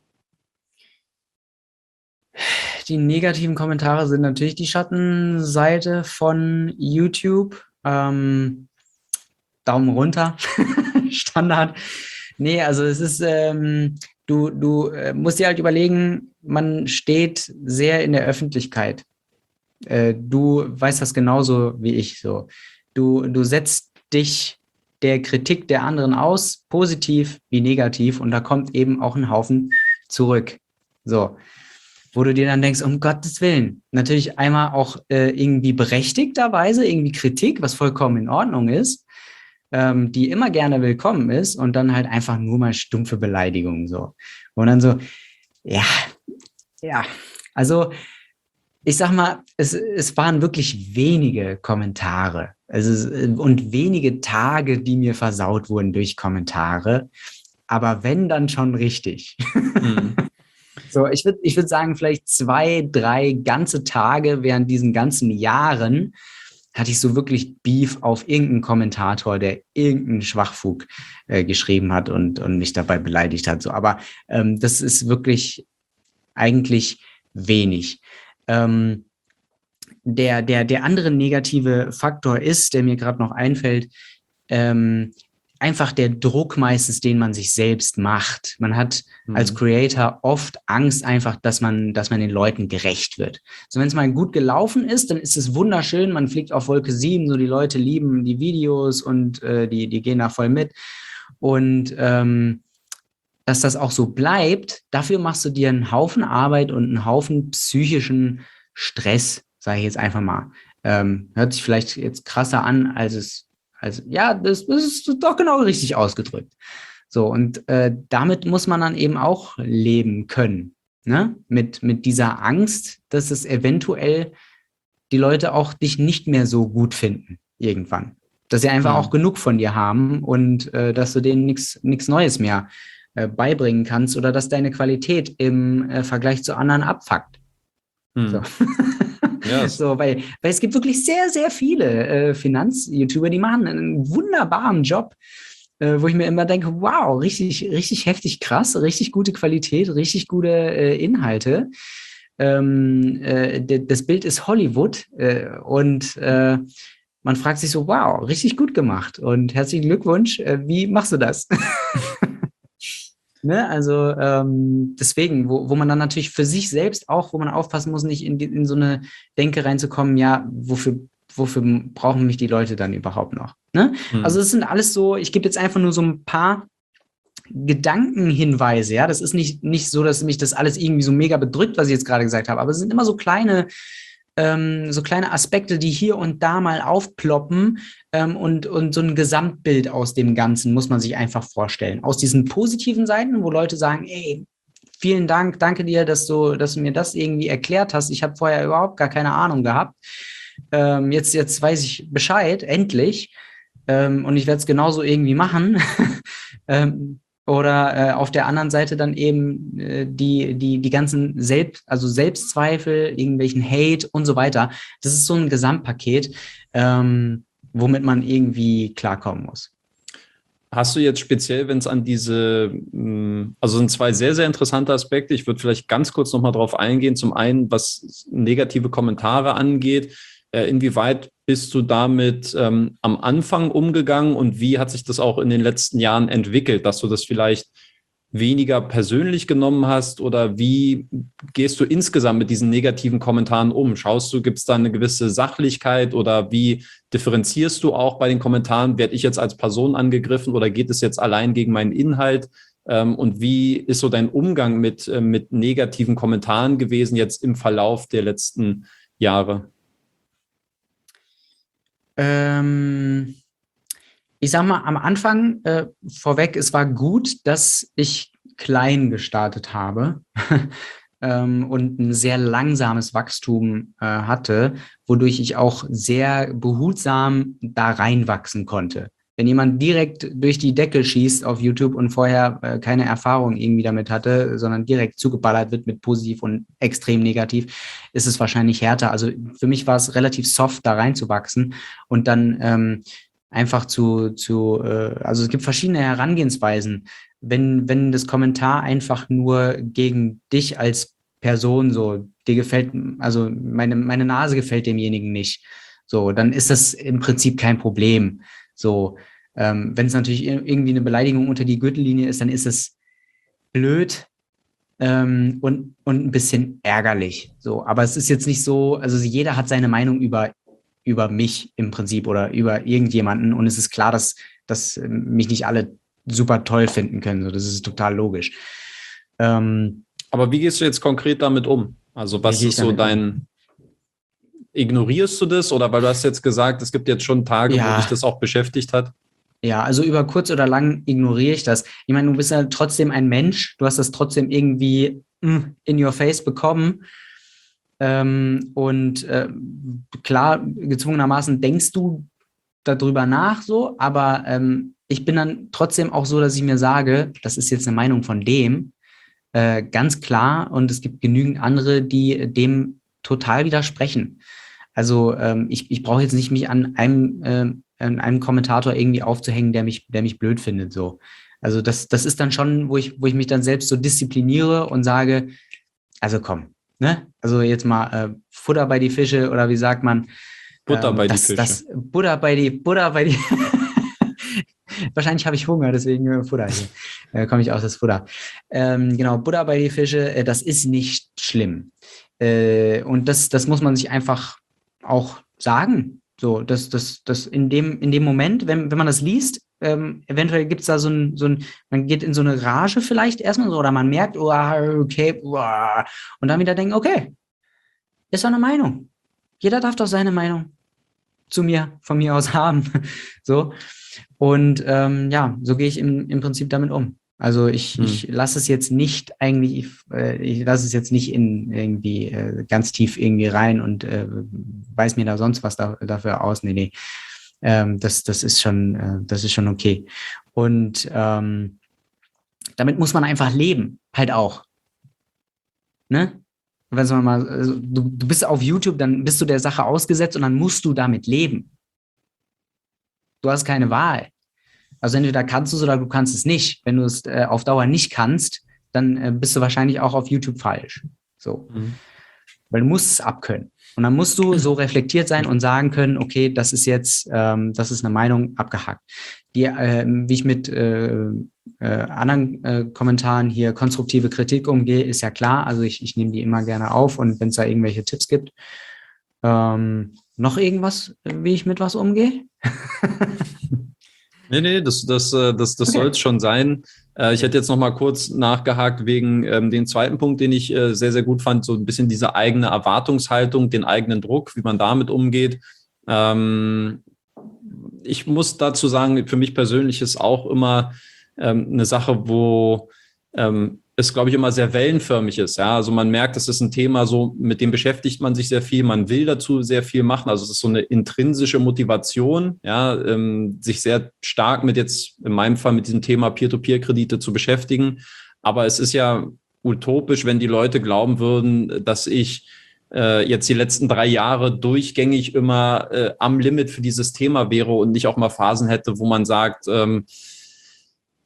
Die negativen Kommentare sind natürlich die Schattenseite von YouTube. Ähm, Daumen runter, Standard. Nee, also es ist, ähm, du, du äh, musst dir halt überlegen, man steht sehr in der Öffentlichkeit. Äh, du weißt das genauso wie ich so. Du, du setzt dich der Kritik der anderen aus, positiv wie negativ, und da kommt eben auch ein Haufen zurück. So. Wo du dir dann denkst, um Gottes Willen, natürlich einmal auch äh, irgendwie berechtigterweise, irgendwie Kritik, was vollkommen in Ordnung ist, ähm, die immer gerne willkommen ist, und dann halt einfach nur mal stumpfe Beleidigungen so. Und dann so, ja, ja, also ich sag mal, es, es waren wirklich wenige Kommentare, also, und wenige Tage, die mir versaut wurden durch Kommentare, aber wenn, dann schon richtig. Mhm. So, ich würde ich würd sagen, vielleicht zwei, drei ganze Tage während diesen ganzen Jahren hatte ich so wirklich Beef auf irgendeinen Kommentator, der irgendeinen Schwachfug äh, geschrieben hat und, und mich dabei beleidigt hat. So, aber ähm, das ist wirklich eigentlich wenig. Ähm, der, der, der andere negative Faktor ist, der mir gerade noch einfällt, ähm, einfach der Druck meistens, den man sich selbst macht. Man hat mhm. als Creator oft Angst einfach, dass man, dass man den Leuten gerecht wird. So, wenn es mal gut gelaufen ist, dann ist es wunderschön. Man fliegt auf Wolke sieben, so die Leute lieben die Videos und äh, die, die gehen da voll mit. Und ähm, dass das auch so bleibt, dafür machst du dir einen Haufen Arbeit und einen Haufen psychischen Stress, sage ich jetzt einfach mal. Ähm, hört sich vielleicht jetzt krasser an, als es Also ja, das, das ist doch genau richtig ausgedrückt. So, und äh, damit muss man dann eben auch leben können, ne? Mit, mit dieser Angst, dass es eventuell die Leute auch dich nicht mehr so gut finden irgendwann. Dass sie einfach mhm. auch genug von dir haben und äh, dass du denen nichts nichts Neues mehr äh, beibringen kannst, oder dass deine Qualität im äh, Vergleich zu anderen abfuckt. Mhm. So. Ja, so, weil, weil es gibt wirklich sehr, sehr viele äh, Finanz-YouTuber, die machen einen wunderbaren Job, äh, wo ich mir immer denke, wow, richtig, richtig heftig krass, richtig gute Qualität, richtig gute äh, Inhalte. Ähm, äh, d- das Bild ist Hollywood äh, und äh, man fragt sich so, wow, richtig gut gemacht und herzlichen Glückwunsch, äh, wie machst du das? Ne, also ähm, deswegen, wo, wo man dann natürlich für sich selbst auch, wo man aufpassen muss, nicht in, die, in so eine Denke reinzukommen, ja, wofür, wofür brauchen mich die Leute dann überhaupt noch? Ne? Mhm. Also es sind alles so, ich gebe jetzt einfach nur so ein paar Gedankenhinweise, ja, das ist nicht, nicht so, dass mich das alles irgendwie so mega bedrückt, was ich jetzt gerade gesagt habe, aber es sind immer so kleine Ähm, so kleine Aspekte, die hier und da mal aufploppen, ähm, und, und so ein Gesamtbild aus dem Ganzen muss man sich einfach vorstellen. Aus diesen positiven Seiten, wo Leute sagen, ey, vielen Dank, danke dir, dass du, dass du mir das irgendwie erklärt hast. Ich habe vorher überhaupt gar keine Ahnung gehabt. Ähm, jetzt, jetzt weiß ich Bescheid, endlich. Ähm, und ich werde es genauso irgendwie machen. ähm, Oder äh, auf der anderen Seite dann eben äh, die, die, die ganzen Selbst, also Selbstzweifel, irgendwelchen Hate und so weiter. Das ist so ein Gesamtpaket, ähm, womit man irgendwie klarkommen muss. Hast du jetzt speziell, wenn es an diese, also sind zwei sehr, sehr interessante Aspekte. Ich würde vielleicht ganz kurz nochmal drauf eingehen. Zum einen, was negative Kommentare angeht. Inwieweit bist du damit ähm, am Anfang umgegangen und wie hat sich das auch in den letzten Jahren entwickelt, dass du das vielleicht weniger persönlich genommen hast oder wie gehst du insgesamt mit diesen negativen Kommentaren um? Schaust du, gibt es da eine gewisse Sachlichkeit oder wie differenzierst du auch bei den Kommentaren? Werde ich jetzt als Person angegriffen oder geht es jetzt allein gegen meinen Inhalt? Ähm, und wie ist so dein Umgang mit, äh, mit negativen Kommentaren gewesen jetzt im Verlauf der letzten Jahre? Ähm... Ich sag mal, am Anfang äh, vorweg, es war gut, dass ich klein gestartet habe ähm, und ein sehr langsames Wachstum äh, hatte, wodurch ich auch sehr behutsam da reinwachsen konnte. Wenn jemand direkt durch die Decke schießt auf YouTube und vorher äh, keine Erfahrung irgendwie damit hatte, sondern direkt zugeballert wird mit positiv und extrem negativ, ist es wahrscheinlich härter. Also für mich war es relativ soft, da reinzuwachsen und dann ähm, einfach zu, zu äh, also es gibt verschiedene Herangehensweisen. Wenn, wenn das Kommentar einfach nur gegen dich als Person so, dir gefällt, also meine, meine Nase gefällt demjenigen nicht, so, dann ist das im Prinzip kein Problem. So, ähm, wenn es natürlich irgendwie eine Beleidigung unter die Gürtellinie ist, dann ist es blöd ähm, und, und ein bisschen ärgerlich. So, aber es ist jetzt nicht so, also jeder hat seine Meinung über über mich im Prinzip oder über irgendjemanden und es ist klar, dass, dass mich nicht alle super toll finden können. So, das ist total logisch. Ähm, Aber wie gehst du jetzt konkret damit um? Also was ist so dein, um? Ignorierst du das oder weil du hast jetzt gesagt, es gibt jetzt schon Tage, ja, wo dich das auch beschäftigt hat? Ja, also über kurz oder lang ignoriere ich das. Ich meine, du bist ja trotzdem ein Mensch, du hast das trotzdem irgendwie in your face bekommen. Ähm, und äh, klar, gezwungenermaßen denkst du darüber nach so, aber ähm, ich bin dann trotzdem auch so, dass ich mir sage, das ist jetzt eine Meinung von dem, äh, ganz klar und es gibt genügend andere, die dem total widersprechen. Also ähm, ich, ich brauche jetzt nicht mich an einem, äh, an einem Kommentator irgendwie aufzuhängen, der mich, der mich blöd findet, so. Also das, das ist dann schon, wo ich, wo ich mich dann selbst so diszipliniere und sage, also komm, ne? Also jetzt mal äh, Futter bei die Fische oder wie sagt man? Butter ähm, bei das, die Fische. Das, Butter bei die, Butter bei die. Wahrscheinlich habe ich Hunger, deswegen äh, Futter hier. Äh, komme ich aus das Futter. Ähm, genau, Butter bei die Fische, äh, das ist nicht schlimm. Äh, und das, das muss man sich einfach auch sagen. So, dass das, das in dem, in dem Moment, wenn, wenn man das liest, Ähm, eventuell gibt es da so ein, so ein, man geht in so eine Rage vielleicht erstmal so, oder man merkt, oh, okay, oh, und dann wieder denken, okay, ist doch eine Meinung. Jeder darf doch seine Meinung zu mir, von mir aus haben. So. Und ähm, ja, so gehe ich im, im Prinzip damit um. Also ich, hm. ich lasse es jetzt nicht eigentlich, ich, äh, ich lasse es jetzt nicht in irgendwie äh, ganz tief irgendwie rein und äh, weiß mir da sonst was da, dafür aus. Nee, nee. Ähm, das, das ist schon, äh, das ist schon okay. Und ähm, damit muss man einfach leben, halt auch. Ne? Wenn man mal, also du, du bist auf YouTube, dann bist du der Sache ausgesetzt und dann musst du damit leben. Du hast keine Wahl. Also entweder kannst du es oder du kannst es nicht. Wenn du es äh, auf Dauer nicht kannst, dann äh, bist du wahrscheinlich auch auf YouTube falsch. So. Mhm. Weil du musst es abkönnen. Und dann musst du so reflektiert sein und sagen können, okay, das ist jetzt, ähm, das ist eine Meinung, abgehakt. Die, äh, wie ich mit äh, äh, anderen äh, Kommentaren hier konstruktive Kritik umgehe, ist ja klar. Also ich, ich nehme die immer gerne auf und wenn es da irgendwelche Tipps gibt. Ähm, noch irgendwas, wie ich mit was umgehe? Nee, nee, das, das, das, das okay. Soll es schon sein. Ich hätte jetzt noch mal kurz nachgehakt wegen ähm, den zweiten Punkt, den ich äh, sehr, sehr gut fand, so ein bisschen diese eigene Erwartungshaltung, den eigenen Druck, wie man damit umgeht. Ähm, ich muss dazu sagen, für mich persönlich ist auch immer ähm, eine Sache, wo ähm, es, glaube ich, immer sehr wellenförmig ist. Ja? Also man merkt, es ist ein Thema, so mit dem beschäftigt man sich sehr viel, man will dazu sehr viel machen. Also es ist so eine intrinsische Motivation, ja, ähm, sich sehr stark mit jetzt, in meinem Fall, mit diesem Thema Peer-to-Peer-Kredite zu beschäftigen. Aber es ist ja utopisch, wenn die Leute glauben würden, dass ich äh, jetzt die letzten drei Jahre durchgängig immer äh, am Limit für dieses Thema wäre und nicht auch mal Phasen hätte, wo man sagt, ähm,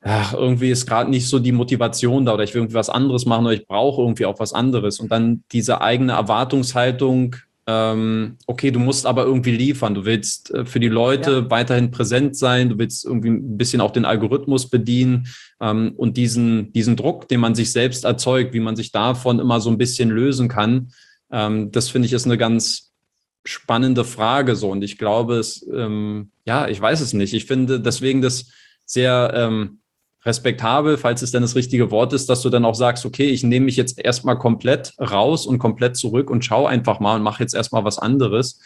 ach, irgendwie ist gerade nicht so die Motivation da oder ich will irgendwie was anderes machen oder ich brauche irgendwie auch was anderes. Und dann diese eigene Erwartungshaltung, ähm, okay, du musst aber irgendwie liefern. Du willst äh, für die Leute ja. weiterhin präsent sein. Du willst irgendwie ein bisschen auch den Algorithmus bedienen ähm, und diesen, diesen Druck, den man sich selbst erzeugt, wie man sich davon immer so ein bisschen lösen kann. Ähm, das finde ich ist eine ganz spannende Frage so. Und ich glaube, es, ähm, ja, ich weiß es nicht. Ich finde deswegen das sehr ähm, respektabel, falls es denn das richtige Wort ist, dass du dann auch sagst, okay, ich nehme mich jetzt erstmal komplett raus und komplett zurück und schau einfach mal und mache jetzt erstmal was anderes.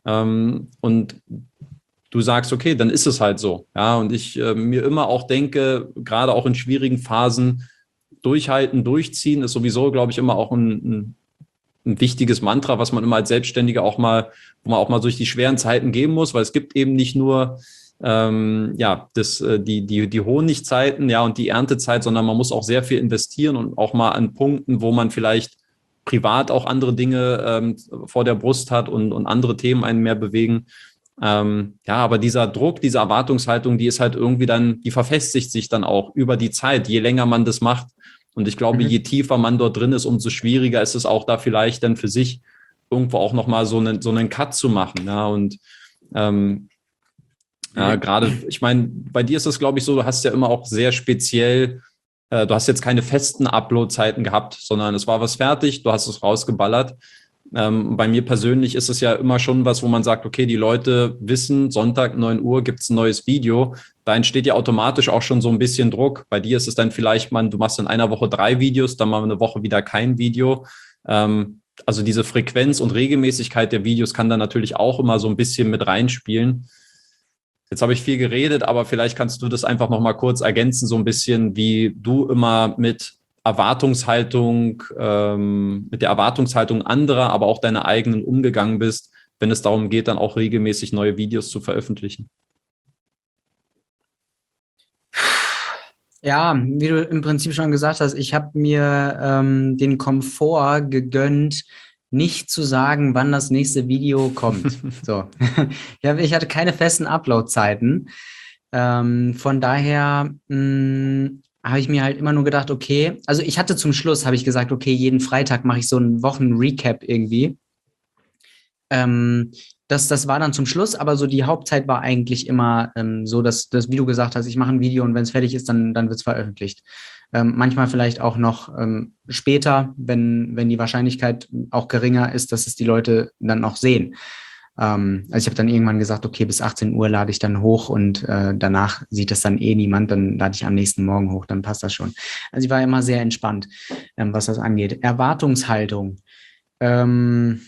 Ähm, und du sagst, okay, dann ist es halt so. Ja, und ich äh, mir immer auch denke, gerade auch in schwierigen Phasen, durchhalten, durchziehen ist sowieso, glaube ich, immer auch ein, ein, ein wichtiges Mantra, was man immer als Selbstständiger auch mal, wo man auch mal durch die schweren Zeiten gehen muss, weil es gibt eben nicht nur Ähm, ja, das, die, die, die Honigzeiten, ja, und die Erntezeit, sondern man muss auch sehr viel investieren und auch mal an Punkten, wo man vielleicht privat auch andere Dinge ähm, vor der Brust hat und, und andere Themen einen mehr bewegen. Ähm, ja, aber dieser Druck, diese Erwartungshaltung, die ist halt irgendwie dann, die verfestigt sich dann auch über die Zeit, je länger man das macht. Und ich glaube, mhm. je tiefer man dort drin ist, umso schwieriger ist es auch da vielleicht dann für sich irgendwo auch nochmal so einen, so einen Cut zu machen. Ja, und ähm, Ja, gerade, ich meine, bei dir ist das, glaube ich, so, du hast ja immer auch sehr speziell, äh, du hast jetzt keine festen Upload-Zeiten gehabt, sondern es war was fertig, du hast es rausgeballert. Ähm, bei mir persönlich ist es ja immer schon was, wo man sagt, okay, die Leute wissen, Sonntag neun Uhr gibt es ein neues Video. Da entsteht ja automatisch auch schon so ein bisschen Druck. Bei dir ist es dann vielleicht, man, du machst in einer Woche drei Videos, dann mal eine Woche wieder kein Video. Ähm, also diese Frequenz und Regelmäßigkeit der Videos kann dann natürlich auch immer so ein bisschen mit reinspielen. Jetzt habe ich viel geredet, aber vielleicht kannst du das einfach noch mal kurz ergänzen, so ein bisschen, wie du immer mit Erwartungshaltung, ähm, mit der Erwartungshaltung anderer, aber auch deiner eigenen umgegangen bist, wenn es darum geht, dann auch regelmäßig neue Videos zu veröffentlichen. Ja, wie du im Prinzip schon gesagt hast, ich habe mir ähm, den Komfort gegönnt, nicht zu sagen, wann das nächste Video kommt. So, ich, hab, ich hatte keine festen Upload-Zeiten. Ähm, von daher habe ich mir halt immer nur gedacht, okay, also ich hatte zum Schluss, habe ich gesagt, okay, jeden Freitag mache ich so einen Wochen-Recap irgendwie. Ähm, das, das war dann zum Schluss, aber so die Hauptzeit war eigentlich immer ähm, so, dass, dass, wie du gesagt hast, ich mache ein Video und wenn es fertig ist, dann, dann wird es veröffentlicht. Ähm, manchmal vielleicht auch noch ähm, später, wenn, wenn die Wahrscheinlichkeit auch geringer ist, dass es die Leute dann noch sehen. Ähm, also ich habe dann irgendwann gesagt, okay, bis achtzehn Uhr lade ich dann hoch und äh, danach sieht das dann eh niemand, dann lade ich am nächsten Morgen hoch, dann passt das schon. Also ich war immer sehr entspannt, ähm, was das angeht. Erwartungshaltung. Ähm,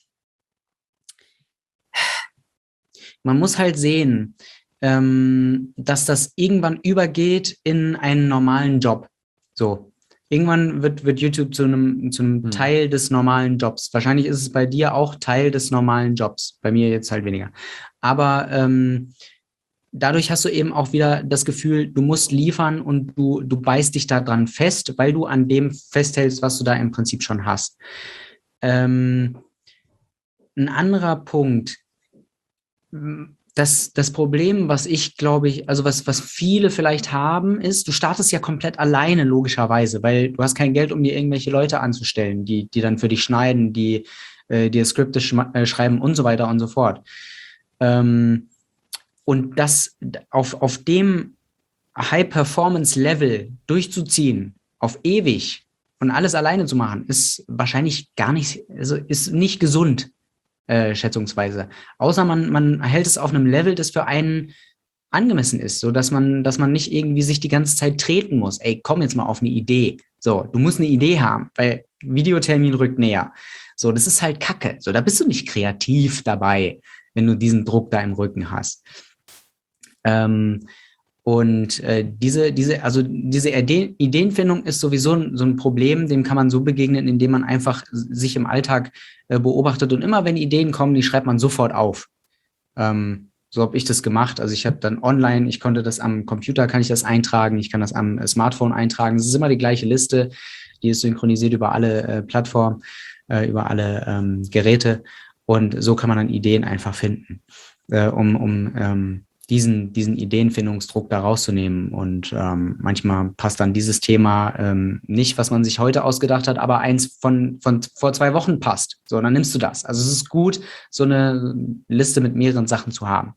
man muss halt sehen, ähm, dass das irgendwann übergeht in einen normalen Job. So, irgendwann wird, wird YouTube zu einem, zu einem hm. Teil des normalen Jobs. Wahrscheinlich ist es bei dir auch Teil des normalen Jobs. Bei mir jetzt halt weniger. Aber ähm, dadurch hast du eben auch wieder das Gefühl, du musst liefern und du, du beißt dich da dran fest, weil du an dem festhältst, was du da im Prinzip schon hast. Ähm, ein anderer Punkt, Das, das Problem, was ich glaube ich, also was, was viele vielleicht haben, ist, du startest ja komplett alleine, logischerweise, weil du hast kein Geld, um dir irgendwelche Leute anzustellen, die, die dann für dich schneiden, die äh, dir Skripte sch- äh, schreiben und so weiter und so fort. Ähm, und das auf, auf dem High-Performance-Level durchzuziehen, auf ewig und alles alleine zu machen, ist wahrscheinlich gar nicht, also ist nicht gesund. Äh, schätzungsweise. Außer man, man hält es auf einem Level, das für einen angemessen ist, so dass man, dass man nicht irgendwie sich die ganze Zeit treten muss. Ey, komm jetzt mal auf eine Idee. So, du musst eine Idee haben, weil Videotermin rückt näher. So, das ist halt Kacke. So, da bist du nicht kreativ dabei, wenn du diesen Druck da im Rücken hast. Ähm, Und äh, diese, diese, also diese Ideen, Ideenfindung ist sowieso ein, so ein Problem, dem kann man so begegnen, indem man einfach sich im Alltag äh, beobachtet. Und immer wenn Ideen kommen, die schreibt man sofort auf. Ähm, so habe ich das gemacht. Also ich habe dann online, ich konnte das am Computer, kann ich das eintragen, ich kann das am Smartphone eintragen. Es ist immer die gleiche Liste, die ist synchronisiert über alle äh, Plattformen, äh, über alle ähm, Geräte. Und so kann man dann Ideen einfach finden, äh, um, um ähm, diesen, diesen Ideenfindungsdruck da rauszunehmen. Und ähm, manchmal passt dann dieses Thema ähm, nicht, was man sich heute ausgedacht hat, aber eins von, von vor zwei Wochen passt. So, dann nimmst du das. Also es ist gut, so eine Liste mit mehreren Sachen zu haben.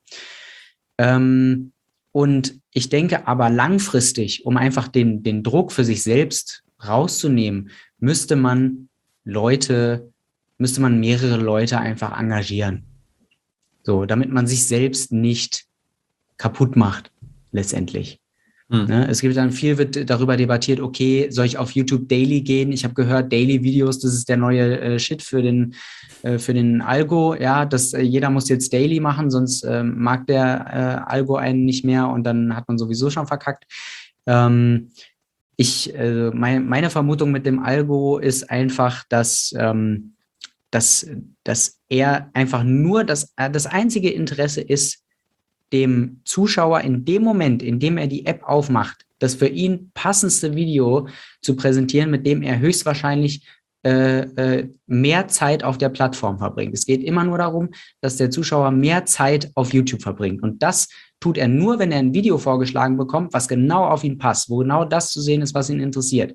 Ähm, und ich denke aber langfristig, um einfach den, den Druck für sich selbst rauszunehmen, müsste man Leute, müsste man mehrere Leute einfach engagieren. So, damit man sich selbst nicht kaputt macht, letztendlich. Hm. Ne? Es gibt dann viel, wird darüber debattiert, okay, soll ich auf YouTube Daily gehen? Ich habe gehört, Daily-Videos, das ist der neue äh, Shit für den, äh, für den Algo. Ja, das, äh, jeder muss jetzt Daily machen, sonst äh, mag der äh, Algo einen nicht mehr und dann hat man sowieso schon verkackt. Ähm, ich, äh, mein, meine Vermutung mit dem Algo ist einfach, dass, ähm, dass, dass er einfach nur das, äh, das einzige Interesse ist, dem Zuschauer in dem Moment, in dem er die App aufmacht, das für ihn passendste Video zu präsentieren, mit dem er höchstwahrscheinlich äh, äh, mehr Zeit auf der Plattform verbringt. Es geht immer nur darum, dass der Zuschauer mehr Zeit auf YouTube verbringt. Und das tut er nur, wenn er ein Video vorgeschlagen bekommt, was genau auf ihn passt, wo genau das zu sehen ist, was ihn interessiert.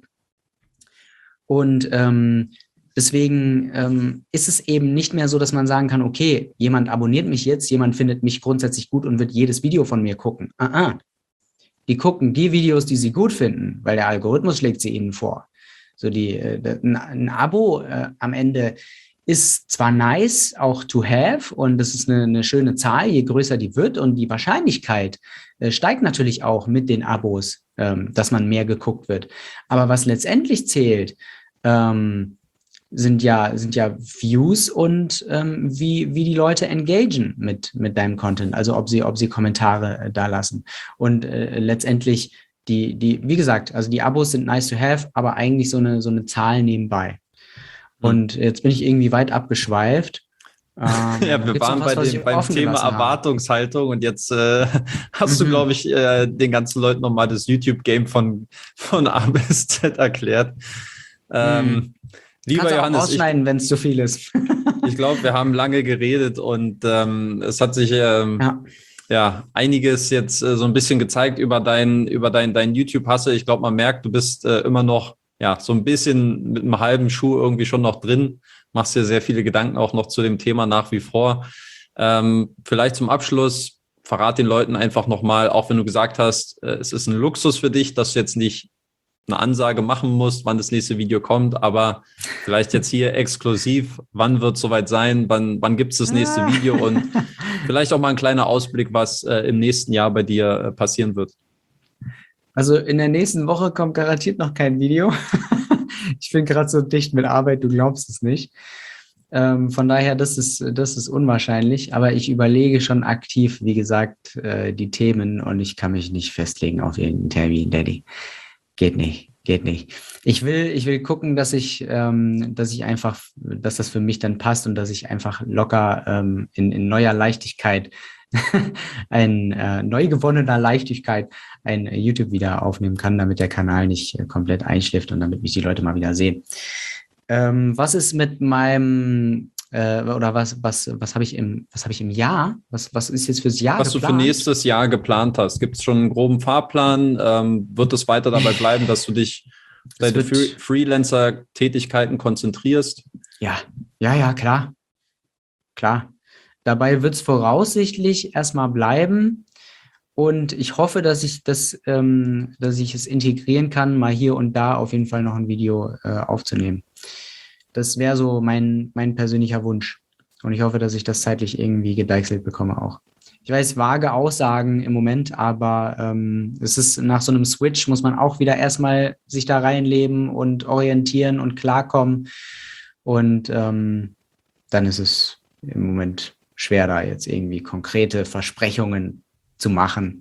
Und ähm, Deswegen ähm, ist es eben nicht mehr so, dass man sagen kann, okay, jemand abonniert mich jetzt, jemand findet mich grundsätzlich gut und wird jedes Video von mir gucken. Ah, ah. Die gucken die Videos, die sie gut finden, weil der Algorithmus schlägt sie ihnen vor. So die, äh, ein, ein Abo äh, am Ende ist zwar nice, auch to have, und das ist eine, eine schöne Zahl, je größer die wird, und die Wahrscheinlichkeit äh, steigt natürlich auch mit den Abos, ähm, dass man mehr geguckt wird. Aber was letztendlich zählt, ähm, sind ja, sind ja Views und ähm, wie, wie die Leute engagen mit, mit deinem Content, also ob sie, ob sie Kommentare äh, da lassen. Und äh, letztendlich, die, die, wie gesagt, also die Abos sind nice to have, aber eigentlich so eine, so eine Zahl nebenbei. Und jetzt bin ich irgendwie weit abgeschweift. Ähm, ja, wir waren was, bei dem, beim Thema Erwartungshaltung, und jetzt äh, hast mhm. du, glaube ich, äh, den ganzen Leuten nochmal das YouTube-Game von, von A bis Z erklärt. Ähm, mhm. Lieber Kannst Johannes, auch ausschneiden, wenn es zu viel ist. Ich glaube, wir haben lange geredet, und ähm, es hat sich ähm, ja. ja einiges jetzt äh, so ein bisschen gezeigt über dein über dein dein YouTube-Hustle. Ich glaube, man merkt, du bist äh, immer noch ja so ein bisschen mit einem halben Schuh irgendwie schon noch drin. Machst dir sehr viele Gedanken auch noch zu dem Thema nach wie vor. Ähm, vielleicht zum Abschluss, verrat den Leuten einfach nochmal, auch wenn du gesagt hast, äh, es ist ein Luxus für dich, dass du jetzt nicht eine Ansage machen musst, wann das nächste Video kommt, aber vielleicht jetzt hier exklusiv, wann wird es soweit sein, wann, wann gibt es das nächste Video, und vielleicht auch mal ein kleiner Ausblick, was äh, im nächsten Jahr bei dir äh, passieren wird. Also in der nächsten Woche kommt garantiert noch kein Video. Ich bin gerade so dicht mit Arbeit, du glaubst es nicht. Ähm, von daher, das ist, das ist unwahrscheinlich, aber ich überlege schon aktiv, wie gesagt, äh, die Themen, und ich kann mich nicht festlegen auf irgendeinen Termin, Daddy. Geht nicht, geht nicht. Ich will, ich will gucken, dass ich, ähm, dass ich einfach, dass das für mich dann passt und dass ich einfach locker ähm, in, in neuer Leichtigkeit, ein äh, neu gewonnener Leichtigkeit ein YouTube wieder aufnehmen kann, damit der Kanal nicht äh, komplett einschläft und damit mich die Leute mal wieder sehen. Ähm, was ist mit meinem äh, oder was, was, was habe ich im, was habe ich im Jahr? Was, was ist jetzt fürs Jahr Was geplant? Du für nächstes Jahr geplant hast? Gibt es schon einen groben Fahrplan? Ähm, wird es weiter dabei bleiben, dass du dich auf deine Freelancer-Tätigkeiten konzentrierst? Ja, ja, ja, klar. Klar. Dabei wird es voraussichtlich erstmal bleiben. Und ich hoffe, dass ich das, ähm, dass ich es integrieren kann, mal hier und da auf jeden Fall noch ein Video äh, aufzunehmen. Das wäre so mein, mein persönlicher Wunsch. Und ich hoffe, dass ich das zeitlich irgendwie gedeichselt bekomme auch. Ich weiß, vage Aussagen im Moment, aber ähm, es ist nach so einem Switch, muss man auch wieder erstmal sich da reinleben und orientieren und klarkommen. Und ähm, dann ist es im Moment schwer, da jetzt irgendwie konkrete Versprechungen zu machen.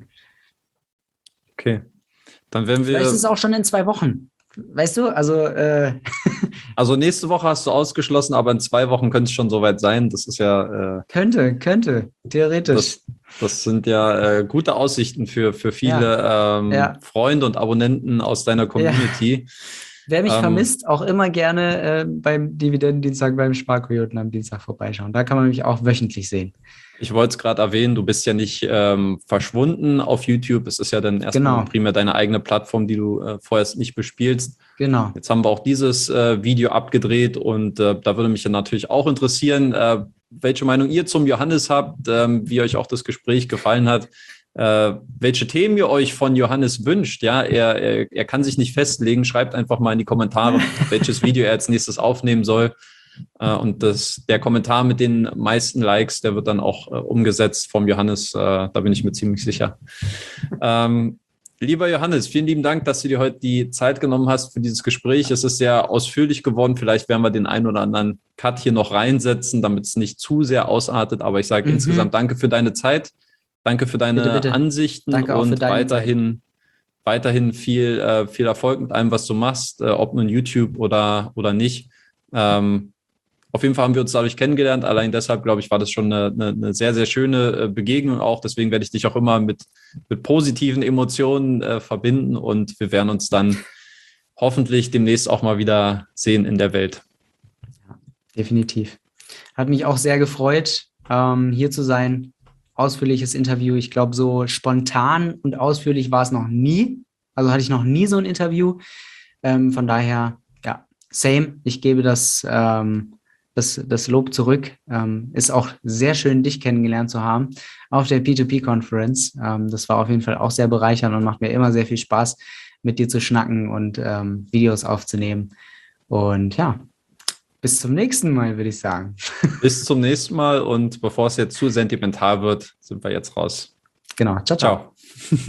Okay, dann werden wir... Vielleicht ist es auch schon in zwei Wochen. Weißt du, also... Äh also nächste Woche hast du ausgeschlossen, aber in zwei Wochen könnte es schon soweit sein. Das ist ja... Äh, könnte, könnte, theoretisch. Das, das sind ja äh, gute Aussichten für, für viele ja. Ähm, ja. Freunde und Abonnenten aus deiner Community. Ja. Wer mich ähm, vermisst, auch immer gerne äh, beim Dividendendienstag, beim Sparkoyoten am Dienstag vorbeischauen. Da kann man mich auch wöchentlich sehen. Ich wollte es gerade erwähnen, du bist ja nicht ähm, verschwunden auf YouTube. Es ist ja dann erstmal Genau. primär deine eigene Plattform, die du äh, vorher nicht bespielst. Genau. Jetzt haben wir auch dieses äh, Video abgedreht und äh, da würde mich dann natürlich auch interessieren, äh, welche Meinung ihr zum Johannes habt, ähm, wie euch auch das Gespräch gefallen hat, äh, welche Themen ihr euch von Johannes wünscht. Ja, er, er, er kann sich nicht festlegen. Schreibt einfach mal in die Kommentare, welches Video er als nächstes aufnehmen soll. Und das, der Kommentar mit den meisten Likes, der wird dann auch äh, umgesetzt vom Johannes. Äh, da bin ich mir ziemlich sicher. Ähm, lieber Johannes, vielen lieben Dank, dass du dir heute die Zeit genommen hast für dieses Gespräch. Es ist sehr ausführlich geworden. Vielleicht werden wir den einen oder anderen Cut hier noch reinsetzen, damit es nicht zu sehr ausartet. Aber ich sage mhm. insgesamt danke für deine Zeit. Danke für deine bitte, bitte. Ansichten danke und weiterhin, weiterhin viel, äh, viel Erfolg mit allem, was du machst, äh, ob nun YouTube oder, oder nicht. Ähm, Auf jeden Fall haben wir uns dadurch kennengelernt. Allein deshalb, glaube ich, war das schon eine, eine, eine sehr, sehr schöne Begegnung auch. Deswegen werde ich dich auch immer mit, mit positiven Emotionen äh, verbinden und wir werden uns dann hoffentlich demnächst auch mal wieder sehen in der Welt. Ja, definitiv. Hat mich auch sehr gefreut, ähm, hier zu sein. Ausführliches Interview. Ich glaube, so spontan und ausführlich war es noch nie. Also hatte ich noch nie so ein Interview. Ähm, von daher, ja, same. Ich gebe das... Ähm, Das, das Lob zurück. Ähm, ist auch sehr schön, dich kennengelernt zu haben auf der P zwei P-Conference. Ähm, das war auf jeden Fall auch sehr bereichernd und macht mir immer sehr viel Spaß, mit dir zu schnacken und ähm, Videos aufzunehmen. Und ja, bis zum nächsten Mal, würde ich sagen. Bis zum nächsten Mal und bevor es jetzt zu sentimental wird, sind wir jetzt raus. Genau. Ciao, ciao. Ciao.